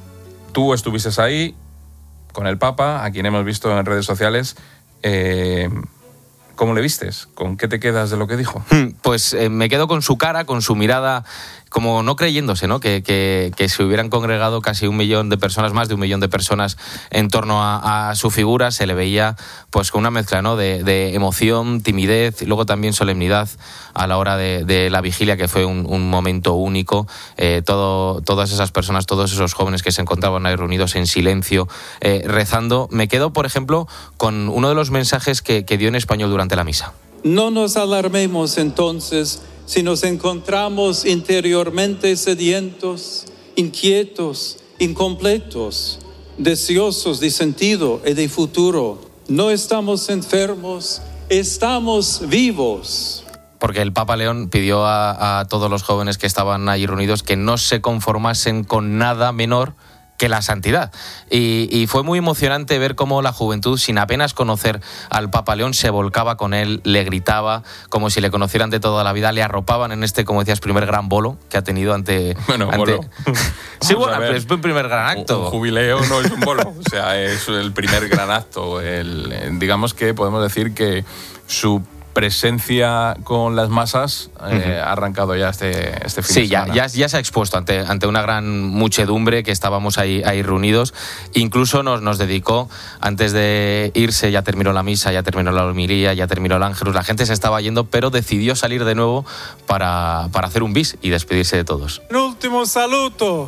Tú estuviste ahí con el Papa, a quien hemos visto en redes sociales. Eh, ¿Cómo le vistes? ¿Con qué te quedas de lo que dijo? Pues eh, me quedo con su cara, con su mirada, como no creyéndose, ¿no? Que, que, que se hubieran congregado casi un millón de personas, más de un millón de personas en torno a, a su figura. Se le veía pues con una mezcla, ¿no?, de, de emoción, timidez y luego también solemnidad a la hora de, de la vigilia, que fue un, un momento único. Eh, todo, todas esas personas, todos esos jóvenes que se encontraban ahí reunidos en silencio, eh, rezando. Me quedo, por ejemplo, con uno de los mensajes que, que dio en español durante la misa. No nos alarmemos entonces si nos encontramos interiormente sedientos, inquietos, incompletos, deseosos de sentido y de futuro. No estamos enfermos, estamos vivos. Porque el Papa León pidió a, a todos los jóvenes que estaban allí reunidos que no se conformasen con nada menor que la santidad. Y, y fue muy emocionante ver cómo la juventud, sin apenas conocer al Papa León, se volcaba con él, le gritaba, como si le conocieran de toda la vida, le arropaban en este, como decías, primer gran bolo que ha tenido ante... Bueno, ante... bolo. Sí, bueno, pero es un primer gran acto. Un, un jubileo no es un bolo, o sea, es el primer gran acto. El, digamos que podemos decir que su presencia con las masas eh, uh-huh. ha arrancado ya este, este fin sí, de semana. Sí, ya, ya, ya se ha expuesto ante, ante una gran muchedumbre que estábamos ahí, ahí reunidos. Incluso nos, nos dedicó, antes de irse, ya terminó la misa, ya terminó la homilía, ya terminó el ángelus, la gente se estaba yendo, pero decidió salir de nuevo para, para hacer un bis y despedirse de todos. Un último saluto.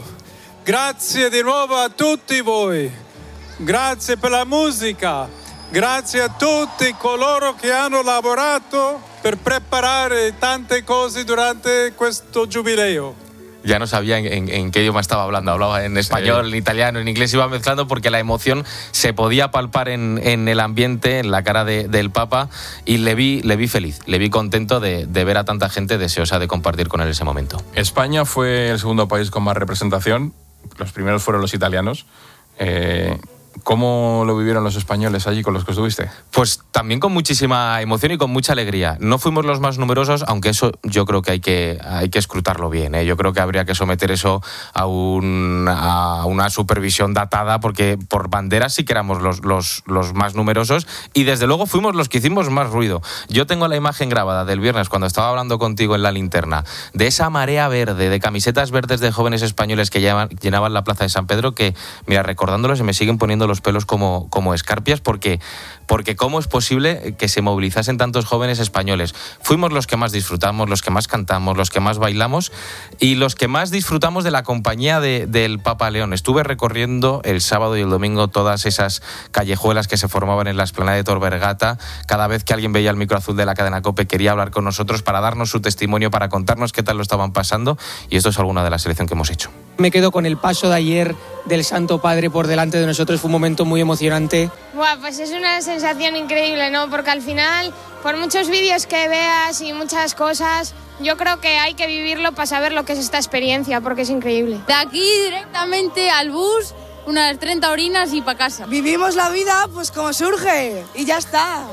Grazie di nuovo a tutti voi. Grazie per la musica. Grazie a tutti coloro che hanno lavorato per preparare tante cose durante questo giubileo. Ya no sabía en, en, en qué idioma estaba hablando, hablaba en español, sí. en italiano, en inglés, iba mezclando porque la emoción se podía palpar en, en el ambiente, en la cara de, del Papa, y le vi, le vi feliz, le vi contento de, de ver a tanta gente deseosa de compartir con él ese momento. España fue el segundo país con más representación, los primeros fueron los italianos. Eh, ¿Cómo lo vivieron los españoles allí con los que estuviste? Pues también con muchísima emoción y con mucha alegría. No fuimos los más numerosos, aunque eso yo creo que hay que, hay que escrutarlo bien, ¿eh? Yo creo que habría que someter eso a, un, a una supervisión datada, porque por banderas sí que éramos los, los, los más numerosos y desde luego fuimos los que hicimos más ruido. Yo tengo la imagen grabada del viernes cuando estaba hablando contigo en la linterna, de esa marea verde, de camisetas verdes de jóvenes españoles que llenaban, llenaban la plaza de San Pedro, que, mira, recordándolo se me siguen poniendo los pelos como, como escarpias, porque, porque cómo es posible que se movilizasen tantos jóvenes españoles. Fuimos los que más disfrutamos, los que más cantamos, los que más bailamos y los que más disfrutamos de la compañía de, del Papa León. Estuve recorriendo el sábado y el domingo todas esas callejuelas que se formaban en la explanada de Tor Vergata. Cada vez que alguien veía el micro azul de la cadena COPE quería hablar con nosotros para darnos su testimonio, para contarnos qué tal lo estaban pasando, y esto es alguna de la selección que hemos hecho. Me quedo con el paso de ayer del Santo Padre por delante de nosotros, fue un momento muy emocionante. Buah, pues es una sensación increíble, ¿no? Porque al final, por muchos vídeos que veas y muchas cosas, yo creo que hay que vivirlo para saber lo que es esta experiencia, porque es increíble. De aquí directamente al bus, unas treinta horinas y para casa. Vivimos la vida pues como surge y ya está.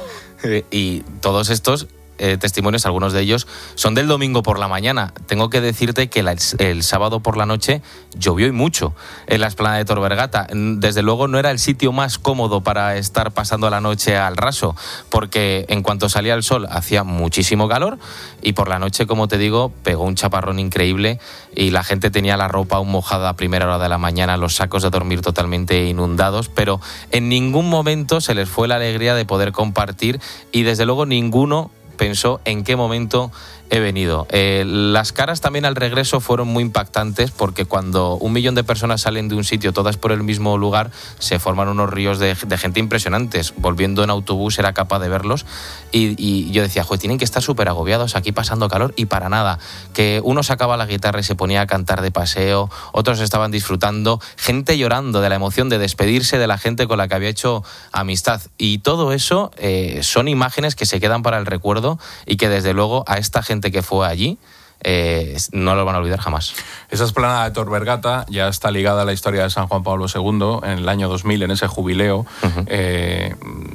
Y todos estos Eh, testimonios, algunos de ellos son del domingo por la mañana. Tengo que decirte que la, el sábado por la noche llovió y mucho en la explanada de Tor Vergata. Desde luego no era el sitio más cómodo para estar pasando la noche al raso, porque en cuanto salía el sol hacía muchísimo calor y por la noche, como te digo, pegó un chaparrón increíble y la gente tenía la ropa aún mojada a primera hora de la mañana, los sacos de dormir totalmente inundados, pero en ningún momento se les fue la alegría de poder compartir y desde luego ninguno pensó en qué momento he venido. Eh, las caras también al regreso fueron muy impactantes, porque cuando un millón de personas salen de un sitio, todas por el mismo lugar, se forman unos ríos de, de gente impresionantes. Volviendo en autobús era capaz de verlos y, y yo decía, joder, tienen que estar súper agobiados aquí pasando calor, y para nada. Que uno sacaba la guitarra y se ponía a cantar de paseo, otros estaban disfrutando, gente llorando de la emoción de despedirse de la gente con la que había hecho amistad. Y todo eso eh, son imágenes que se quedan para el recuerdo y que desde luego a esta gente que fue allí eh, no lo van a olvidar jamás. Esa explanada de Tor Vergata ya está ligada a la historia de San Juan Pablo segundo. En el año dos mil, en ese jubileo, uh-huh. eh,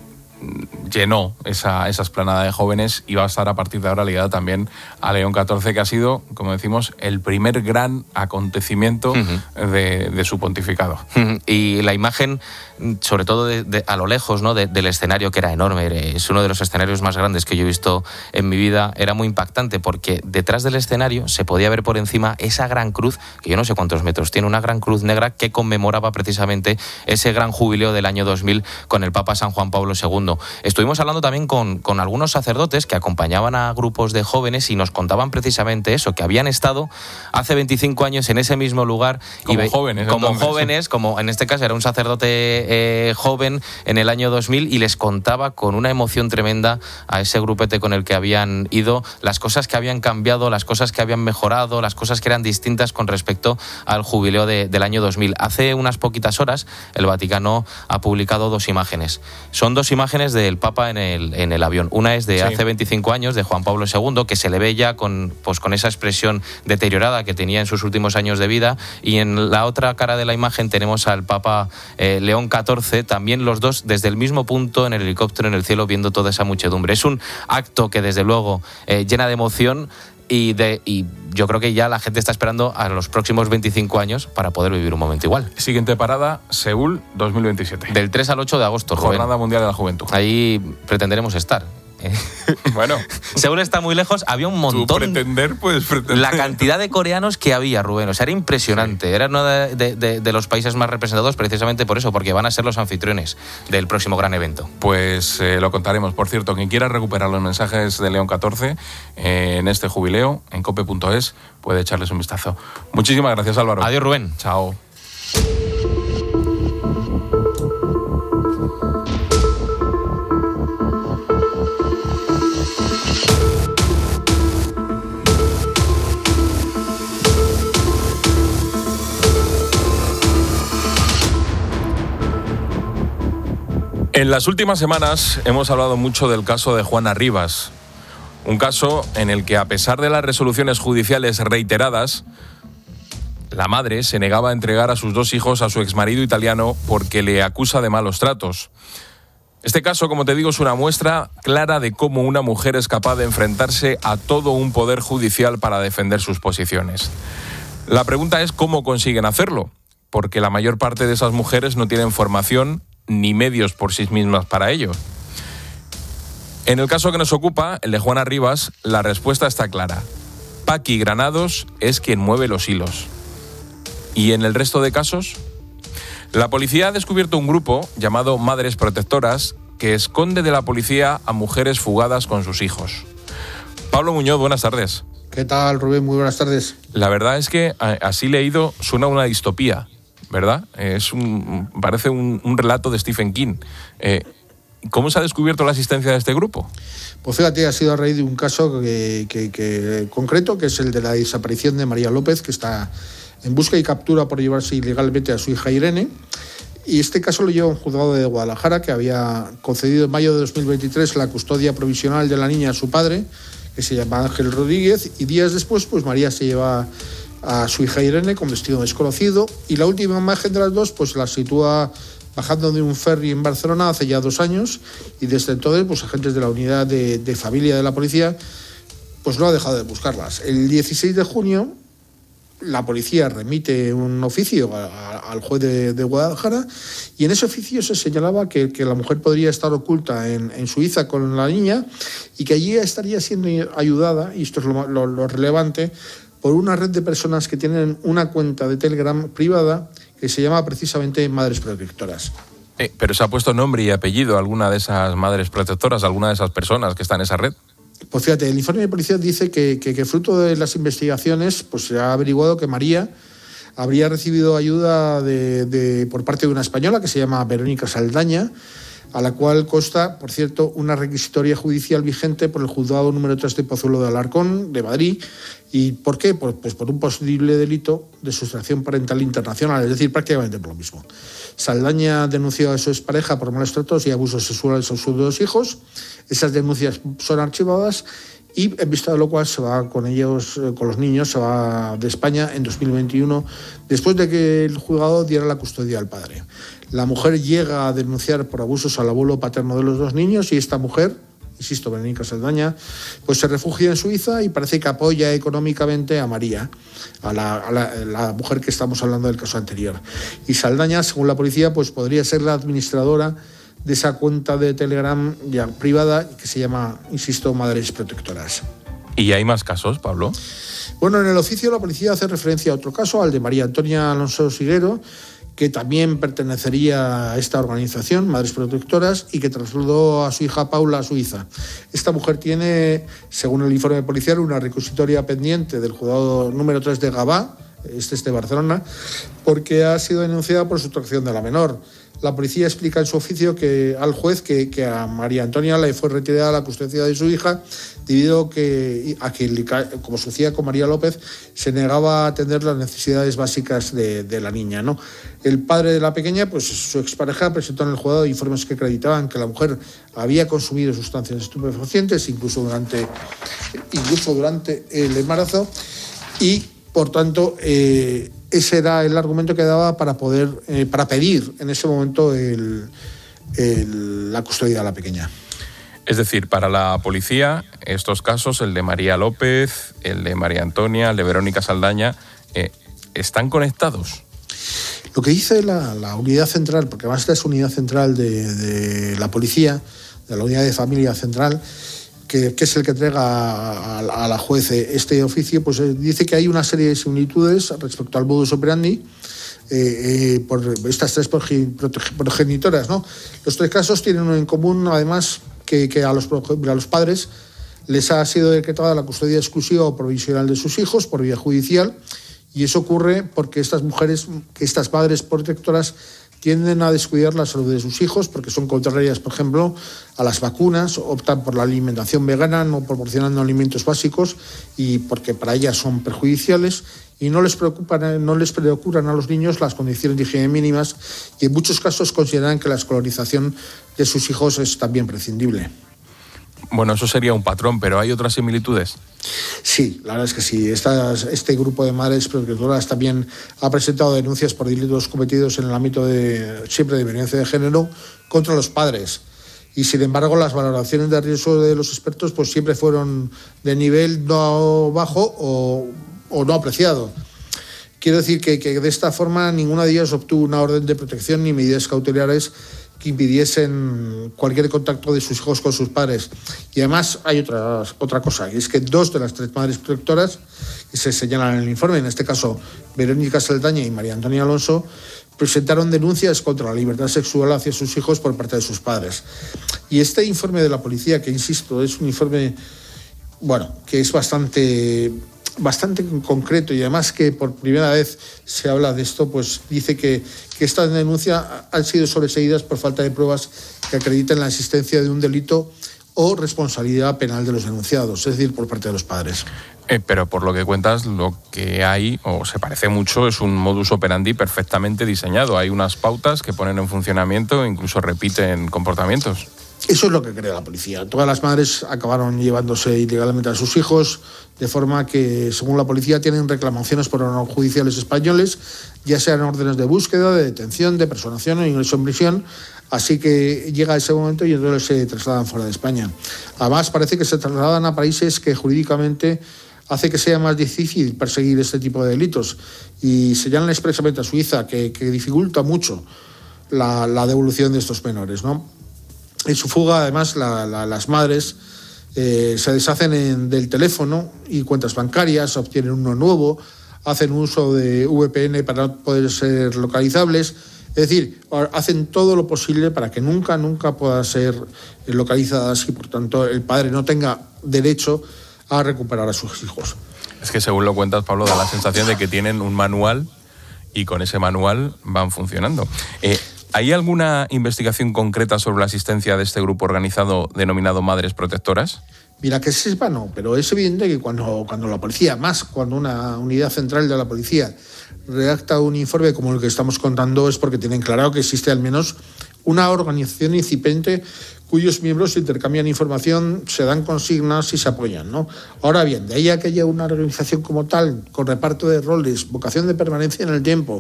llenó esa, esa explanada de jóvenes y va a estar a partir de ahora ligada también a León catorce, que ha sido, como decimos, el primer gran acontecimiento uh-huh. de, de su pontificado. Uh-huh. Y la imagen, sobre todo de, de, a lo lejos, ¿no? de, del escenario, que era enorme, es uno de los escenarios más grandes que yo he visto en mi vida, era muy impactante porque detrás del escenario se podía ver por encima esa gran cruz, que yo no sé cuántos metros tiene, una gran cruz negra que conmemoraba precisamente ese gran jubileo del año dos mil con el Papa San Juan Pablo segundo. mundo. Estuvimos hablando también con, con algunos sacerdotes que acompañaban a grupos de jóvenes y nos contaban precisamente eso, que habían estado hace veinticinco años en ese mismo lugar. Como y jóvenes. Como entonces. jóvenes, como en este caso era un sacerdote eh, joven en el año dos mil y les contaba con una emoción tremenda a ese grupete con el que habían ido las cosas que habían cambiado, las cosas que habían mejorado, las cosas que eran distintas con respecto al jubileo de, del año dos mil. Hace unas poquitas horas el Vaticano ha publicado dos imágenes. Son dos imágenes del Papa en el, en el avión. Una es de sí. hace veinticinco años, de Juan Pablo segundo, que se le ve ya con, pues, con esa expresión deteriorada que tenía en sus últimos años de vida, y en la otra cara de la imagen tenemos al Papa eh, León catorce, también los dos desde el mismo punto en el helicóptero en el cielo viendo toda esa muchedumbre. Es un acto que desde luego eh, llena de emoción y, de, y yo creo que ya la gente está esperando a los próximos veinticinco años para poder vivir un momento igual. Siguiente parada, Seúl dos mil veintisiete. Del tres al ocho de agosto, Rubén. Jornada Mundial de la Juventud. Ahí pretenderemos estar. Bueno, Seúl está muy lejos, había un montón. Tú pretender, puedes pretender. La cantidad de coreanos que había, Rubén, o sea, era impresionante. Sí. Era uno de, de, de, de los países más representados precisamente por eso, porque van a ser los anfitriones del próximo gran evento. Pues eh, lo contaremos. Por cierto, quien quiera recuperar los mensajes de León catorce eh, en este jubileo, en cope punto es, puede echarles un vistazo. Muchísimas gracias, Álvaro. Adiós, Rubén. Chao. En las últimas semanas hemos hablado mucho del caso de Juana Rivas, un caso en el que, a pesar de las resoluciones judiciales reiteradas, la madre se negaba a entregar a sus dos hijos a su exmarido italiano porque le acusa de malos tratos. Este caso, como te digo, es una muestra clara de cómo una mujer es capaz de enfrentarse a todo un poder judicial para defender sus posiciones. La pregunta es cómo consiguen hacerlo, porque la mayor parte de esas mujeres no tienen formación ni medios por sí mismas para ello. En el caso que nos ocupa, el de Juana Rivas, la respuesta está clara. Paqui Granados es quien mueve los hilos. ¿Y en el resto de casos? La policía ha descubierto un grupo llamado Madres Protectoras que esconde de la policía a mujeres fugadas con sus hijos. Pablo Muñoz, buenas tardes. ¿Qué tal, Rubén? Muy buenas tardes. La verdad es que, así leído, suena una distopía, ¿verdad? Es un, parece un, un relato de Stephen King. Eh, ¿Cómo se ha descubierto la existencia de este grupo? Pues fíjate, ha sido a raíz de un caso que, que, que, concreto, que es el de la desaparición de María López, que está en busca y captura por llevarse ilegalmente a su hija Irene. Y este caso lo lleva un juzgado de Guadalajara, que había concedido en mayo de dos mil veintitrés la custodia provisional de la niña a su padre, que se llama Ángel Rodríguez, y días después pues María se lleva a su hija Irene con destino desconocido, y la última imagen de las dos pues la sitúa bajando de un ferry en Barcelona hace ya dos años, y desde entonces pues agentes de la unidad de, de familia de la policía pues no ha dejado de buscarlas. El dieciséis de junio la policía remite un oficio a, a, al juez de, de Guadalajara, y en ese oficio se señalaba que, que la mujer podría estar oculta en, en Suiza con la niña, y que allí estaría siendo ayudada, y esto es lo, lo, lo relevante, por una red de personas que tienen una cuenta de Telegram privada que se llama precisamente Madres Protectoras. Eh, ¿Pero se ha puesto nombre y apellido a alguna de esas madres protectoras, a alguna de esas personas que están en esa red? Pues fíjate, el informe de policía dice que, que, que fruto de las investigaciones pues se ha averiguado que María habría recibido ayuda de, de, por parte de una española que se llama Verónica Saldaña, a la cual consta, por cierto, una requisitoria judicial vigente por el juzgado número tres de Pozuelo de Alarcón, de Madrid. ¿Y por qué? Pues, pues por un posible delito de sustracción parental internacional, es decir, prácticamente por lo mismo. Saldaña denunció a su expareja por malos tratos y abusos sexuales a sus dos hijos. Esas denuncias son archivadas y, en vista de lo cual, se va con ellos, con los niños, se va de España en dos mil veintiuno, después de que el juzgado diera la custodia al padre. La mujer llega a denunciar por abusos al abuelo paterno de los dos niños, y esta mujer, insisto, Verónica Saldaña, pues se refugia en Suiza y parece que apoya económicamente a María, a la, a la, la mujer que estamos hablando del caso anterior. Y Saldaña, según la policía, pues podría ser la administradora de esa cuenta de Telegram ya privada que se llama, insisto, Madres Protectoras. ¿Y hay más casos, Pablo? Bueno, en el oficio la policía hace referencia a otro caso, al de María Antonia Alonso Siguero, que también pertenecería a esta organización, Madres Protectoras, y que trasladó a su hija Paula a Suiza. Esta mujer tiene, según el informe policial, una recusitoria pendiente del juzgado número tres de Gavà, este es de Barcelona, porque ha sido denunciada por sustracción de la menor. La policía explica en su oficio que, al juez que, que a María Antonia le fue retirada la custodia de su hija debido que, a que, como sucedía con María López, se negaba a atender las necesidades básicas de, de la niña, ¿no? El padre de la pequeña, pues su expareja, presentó en el juzgado informes que acreditaban que la mujer había consumido sustancias estupefacientes, incluso durante, incluso durante el embarazo, y por tanto, eh, ese era el argumento que daba para poder, eh, para pedir en ese momento el, el, la custodia de la pequeña. Es decir, para la policía, estos casos, el de María López, el de María Antonia, el de Verónica Saldaña, eh, ¿están conectados? Lo que dice la, la unidad central, porque además esta es unidad central de, de la policía, de la unidad de familia central, Que, que es el que entrega a, a, a la juez este oficio, pues eh, dice que hay una serie de similitudes respecto al modus operandi eh, eh, por estas tres progenitoras, ¿no? Los tres casos tienen en común, además, que, que a, los, a los padres les ha sido decretada la custodia exclusiva o provisional de sus hijos por vía judicial, y eso ocurre porque estas mujeres, estas madres protectoras, tienden a descuidar la salud de sus hijos porque son contrarias, por ejemplo, a las vacunas, optan por la alimentación vegana, no proporcionando alimentos básicos, y porque para ellas son perjudiciales, y no les preocupan, no les preocupan a los niños las condiciones de higiene mínimas, y en muchos casos consideran que la escolarización de sus hijos es también prescindible. Bueno, eso sería un patrón, pero ¿hay otras similitudes? Sí, la verdad es que sí. Estas, este grupo de madres protectoras también ha presentado denuncias por delitos cometidos en el ámbito de, siempre de violencia de género contra los padres. Y sin embargo, las valoraciones de riesgo de los expertos pues siempre fueron de nivel no bajo o, o no apreciado. Quiero decir que, que de esta forma ninguna de ellas obtuvo una orden de protección ni medidas cautelares que impidiesen cualquier contacto de sus hijos con sus padres. Y además hay otra, otra cosa, y es que dos de las tres madres protectoras que se señalan en el informe, en este caso Verónica Saldaña y María Antonia Alonso, presentaron denuncias contra la libertad sexual hacia sus hijos por parte de sus padres. Y este informe de la policía, que insisto, es un informe, bueno, que es bastante... bastante concreto, y además que por primera vez se habla de esto, pues dice que, que estas denuncias han sido sobreseídas por falta de pruebas que acrediten la existencia de un delito o responsabilidad penal de los denunciados, es decir, por parte de los padres. Eh, pero por lo que cuentas, lo que hay, o se parece mucho, es un modus operandi perfectamente diseñado. Hay unas pautas que ponen en funcionamiento e incluso repiten comportamientos. Eso es lo que cree la policía. Todas las madres acabaron llevándose ilegalmente a sus hijos, de forma que, según la policía, tienen reclamaciones por órganos judiciales españoles, ya sean órdenes de búsqueda, de detención, de personación o ingreso en prisión. Así que llega ese momento y entonces se trasladan fuera de España. Además, parece que se trasladan a países que jurídicamente hace que sea más difícil perseguir este tipo de delitos. Y señalan expresamente a Suiza que, que dificulta mucho la, la devolución de estos menores, ¿no? En su fuga, además, la, la, las madres eh, se deshacen en, del teléfono y cuentas bancarias, obtienen uno nuevo, hacen uso de V P N para no poder ser localizables. Es decir, hacen todo lo posible para que nunca, nunca puedan ser localizadas y, por tanto, el padre no tenga derecho a recuperar a sus hijos. Es que, según lo cuentas, Pablo, da la sensación de que tienen un manual y con ese manual van funcionando. Eh, ¿Hay alguna investigación concreta sobre la asistencia de este grupo organizado denominado Madres Protectoras? Mira, que se sepa no, pero es evidente que cuando, cuando la policía, más cuando una unidad central de la policía redacta un informe como el que estamos contando, es porque tienen claro que existe al menos una organización incipiente cuyos miembros intercambian información, se dan consignas y se apoyan, ¿no? Ahora bien, de ahí a que haya una organización como tal, con reparto de roles, vocación de permanencia en el tiempo,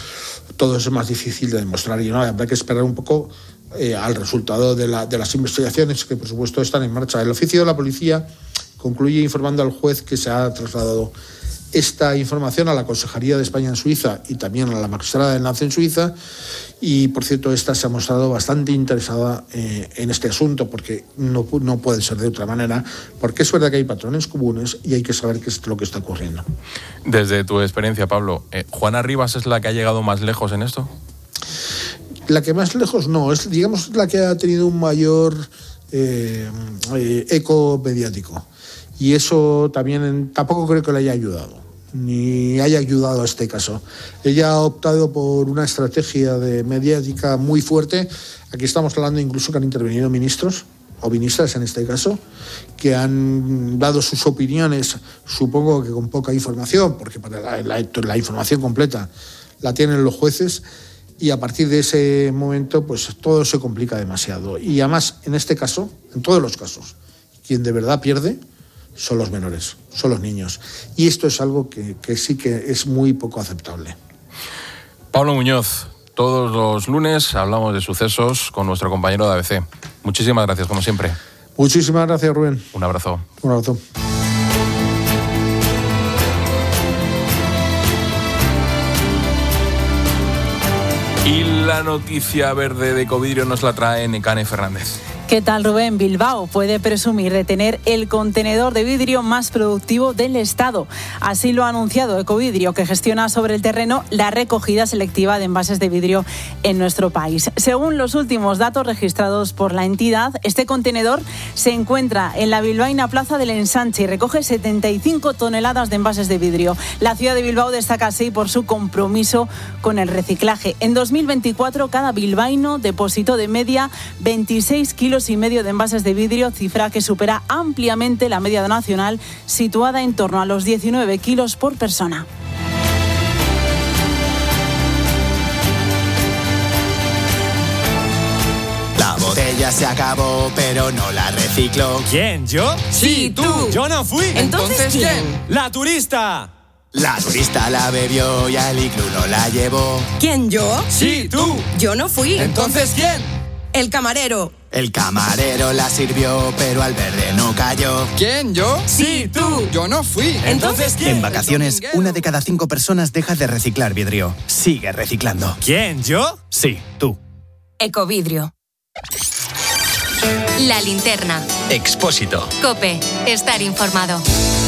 todo eso es más difícil de demostrar, y no habrá que esperar un poco eh, al resultado de, la, de las investigaciones que, por supuesto, están en marcha. El oficio de la policía concluye informando al juez que se ha trasladado esta información a la Consejería de España en Suiza y también a la Magistrada de Enlace en Suiza, y, por cierto, esta se ha mostrado bastante interesada eh, en este asunto, porque no, no puede ser de otra manera, porque es verdad que hay patrones comunes y hay que saber qué es lo que está ocurriendo. Desde tu experiencia, Pablo, eh, ¿Juana Rivas es la que ha llegado más lejos en esto? La que más lejos no, es digamos la que ha tenido un mayor eh, eh, eco mediático. Y eso también tampoco creo que le haya ayudado, ni haya ayudado a este caso. Ella ha optado por una estrategia de mediática muy fuerte. Aquí estamos hablando incluso que han intervenido ministros, o ministras en este caso, que han dado sus opiniones, supongo que con poca información, porque para la, la, la información completa la tienen los jueces, y a partir de ese momento pues todo se complica demasiado. Y además, en este caso, en todos los casos, quien de verdad pierde son los menores, son los niños. Y esto es algo que, que sí que es muy poco aceptable. Pablo Muñoz, todos los lunes hablamos de sucesos con nuestro compañero de A B C. Muchísimas gracias, como siempre. Muchísimas gracias, Rubén. Un abrazo. Un abrazo. Y la noticia verde de Ecovidrio nos la trae Nekane Fernández. ¿Qué tal, Rubén? Bilbao puede presumir de tener el contenedor de vidrio más productivo del Estado. Así lo ha anunciado Ecovidrio, que gestiona sobre el terreno la recogida selectiva de envases de vidrio en nuestro país. Según los últimos datos registrados por la entidad, este contenedor se encuentra en la bilbaína Plaza del Ensanche y recoge setenta y cinco toneladas de envases de vidrio. La ciudad de Bilbao destaca así por su compromiso con el reciclaje. En dos mil veinticuatro, cada bilbaíno depositó de media veintiséis kilos y medio de envases de vidrio, cifra que supera ampliamente la media nacional, situada en torno a los diecinueve kilos por persona. La botella se acabó, pero no la recicló. ¿Quién? ¿Yo? Sí, tú. Yo no fui. ¿Entonces quién? ¡La turista! La turista la bebió y al iglú no la llevó. ¿Quién, yo? Sí, tú. Yo no fui. ¿Entonces quién? El camarero. El camarero la sirvió, pero al verde no cayó. ¿Quién, yo? Sí, tú. Yo no fui. ¿Entonces quién? En vacaciones, una de cada cinco personas deja de reciclar vidrio. Sigue reciclando. ¿Quién, yo? Sí, tú. Ecovidrio. La linterna. Expósito. COPE. Estar informado.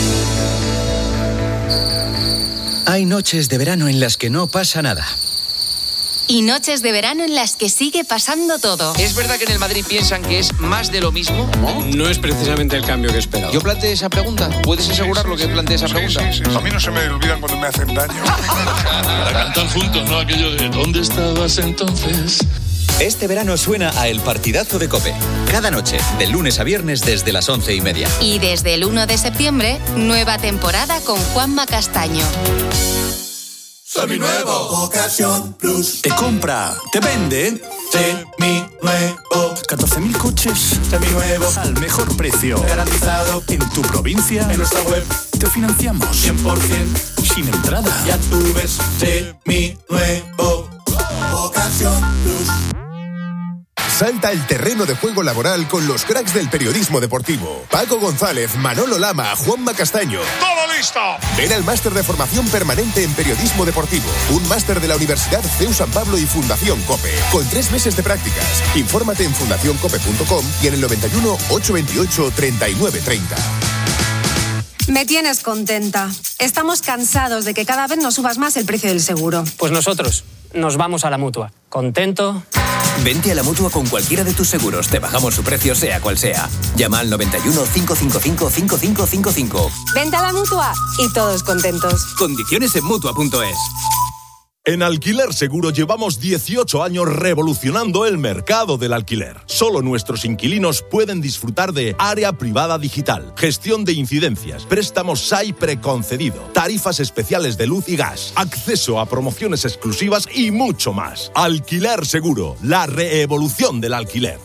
Hay noches de verano en las que no pasa nada. Y noches de verano en las que sigue pasando todo. ¿Es verdad que en el Madrid piensan que es más de lo mismo? No, no es precisamente el cambio que esperaba. Yo planteé esa pregunta. ¿Puedes asegurarlo sí, sí, que planteé esa sí, pregunta? Sí, sí, sí. A mí no se me olvidan cuando me hacen daño. Para cantar juntos, ¿no? Aquello de ¿dónde estabas entonces? Este verano suena a El Partidazo de COPE. Cada noche, de lunes a viernes desde las once y media. Y desde el uno de septiembre, nueva temporada con Juanma Castaño. Seminuevo. Ocasión Plus. Te compra, te vende. Seminuevo. catorce mil coches. Seminuevos. Al mejor precio. Garantizado. En tu provincia. En nuestra web. Te financiamos. cien por ciento. Sin entrada. Ya tú ves. Seminuevo. Ocasión Plus. Salta al terreno de juego laboral con los cracks del periodismo deportivo. Paco González, Manolo Lama, Juanma Castaño. ¡Todo listo! Ven al máster de formación permanente en periodismo deportivo. Un máster de la Universidad C E U San Pablo y Fundación COPE. Con tres meses de prácticas. Infórmate en fundación cope punto com y en el noventa y uno, ochocientos veintiocho, treinta y nueve treinta. Me tienes contenta. Estamos cansados de que cada vez nos subas más el precio del seguro. Pues nosotros nos vamos a la Mutua. ¿Contento? Vente a la Mutua con cualquiera de tus seguros. Te bajamos su precio, sea cual sea. Llama al noventa y uno, cincuecientos cincuenta y cinco, cincuenta y cinco cincuenta y cinco. Vente a la Mutua y todos contentos. Condiciones en Mutua punto es. En Alquiler Seguro llevamos dieciocho años revolucionando el mercado del alquiler. Solo nuestros inquilinos pueden disfrutar de área privada digital, gestión de incidencias, préstamos S A I preconcedido, tarifas especiales de luz y gas, acceso a promociones exclusivas y mucho más. Alquiler Seguro, la reevolución del alquiler.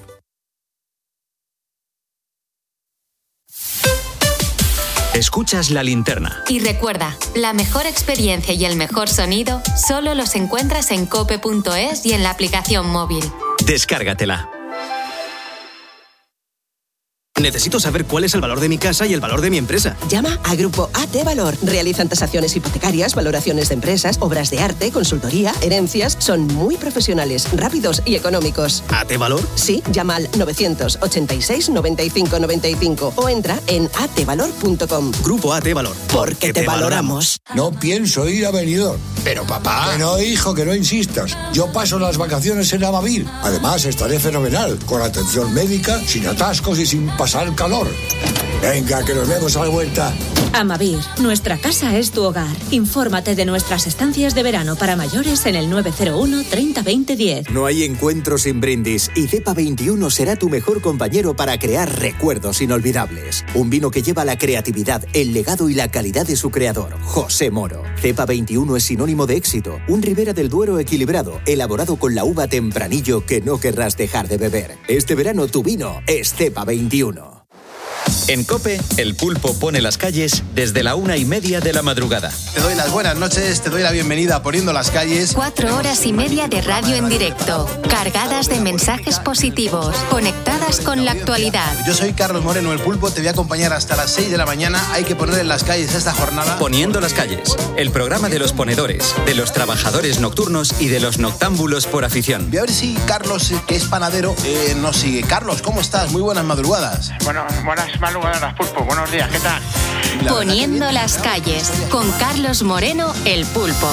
Escuchas La Linterna. Y recuerda, la mejor experiencia y el mejor sonido solo los encuentras en cope punto es y en la aplicación móvil. Descárgatela. Necesito saber cuál es el valor de mi casa y el valor de mi empresa. Llama a Grupo A T Valor. Realizan tasaciones hipotecarias, valoraciones de empresas, obras de arte, consultoría, herencias. Son muy profesionales, rápidos y económicos. ¿A T Valor? Sí, llama al novecientos ochenta y seis noventa y cinco noventa y cinco o entra en a t valor punto com. Grupo A T Valor. Porque te valoramos. No pienso ir a Benidorm. Pero papá... Que no, hijo, que no insistas. Yo paso las vacaciones en Amavir. Además, estaré fenomenal, con atención médica, sin atascos y sin pasar calor. Venga, que nos vemos a la vuelta. Amavir, nuestra casa es tu hogar. Infórmate de nuestras estancias de verano para mayores en el nueve cero uno treinta veinte diez. No hay encuentro sin brindis y Cepa veintiuno será tu mejor compañero para crear recuerdos inolvidables. Un vino que lleva la creatividad, el legado y la calidad de su creador, José Moro. Cepa veintiuno es sinónimo de éxito. Un Ribera del Duero equilibrado, elaborado con la uva Tempranillo que no querrás dejar de beber. Este verano tu vino es Cepa veintiuno. En COPE, el pulpo pone las calles desde la una y media de la madrugada. Te doy las buenas noches, te doy la bienvenida a Poniendo las Calles. Cuatro horas y media de radio en directo, cargadas de mensajes positivos, conectadas con la actualidad. Yo soy Carlos Moreno, el pulpo, te voy a acompañar hasta las seis de la mañana. Hay que poner en las calles esta jornada. Poniendo las calles, el programa de los ponedores, de los trabajadores nocturnos y de los noctámbulos por afición. Voy a ver si Carlos, que es panadero, eh, nos sigue. Carlos, ¿cómo estás? Muy buenas madrugadas. Bueno, buenas madrugadas, pulpo. Buenos días, ¿qué tal? Poniendo las calles, con Carlos Moreno, el pulpo.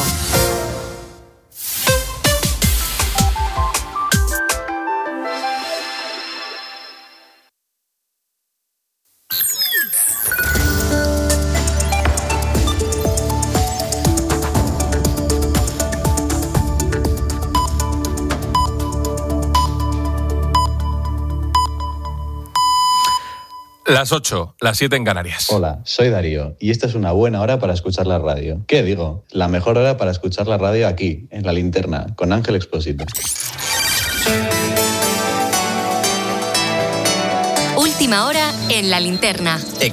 Las ocho, las siete en Canarias. Hola, soy Darío y esta es una buena hora para escuchar la radio. ¿Qué digo? La mejor hora para escuchar la radio aquí, en La Linterna, con Ángel Expósito. Última hora en La Linterna.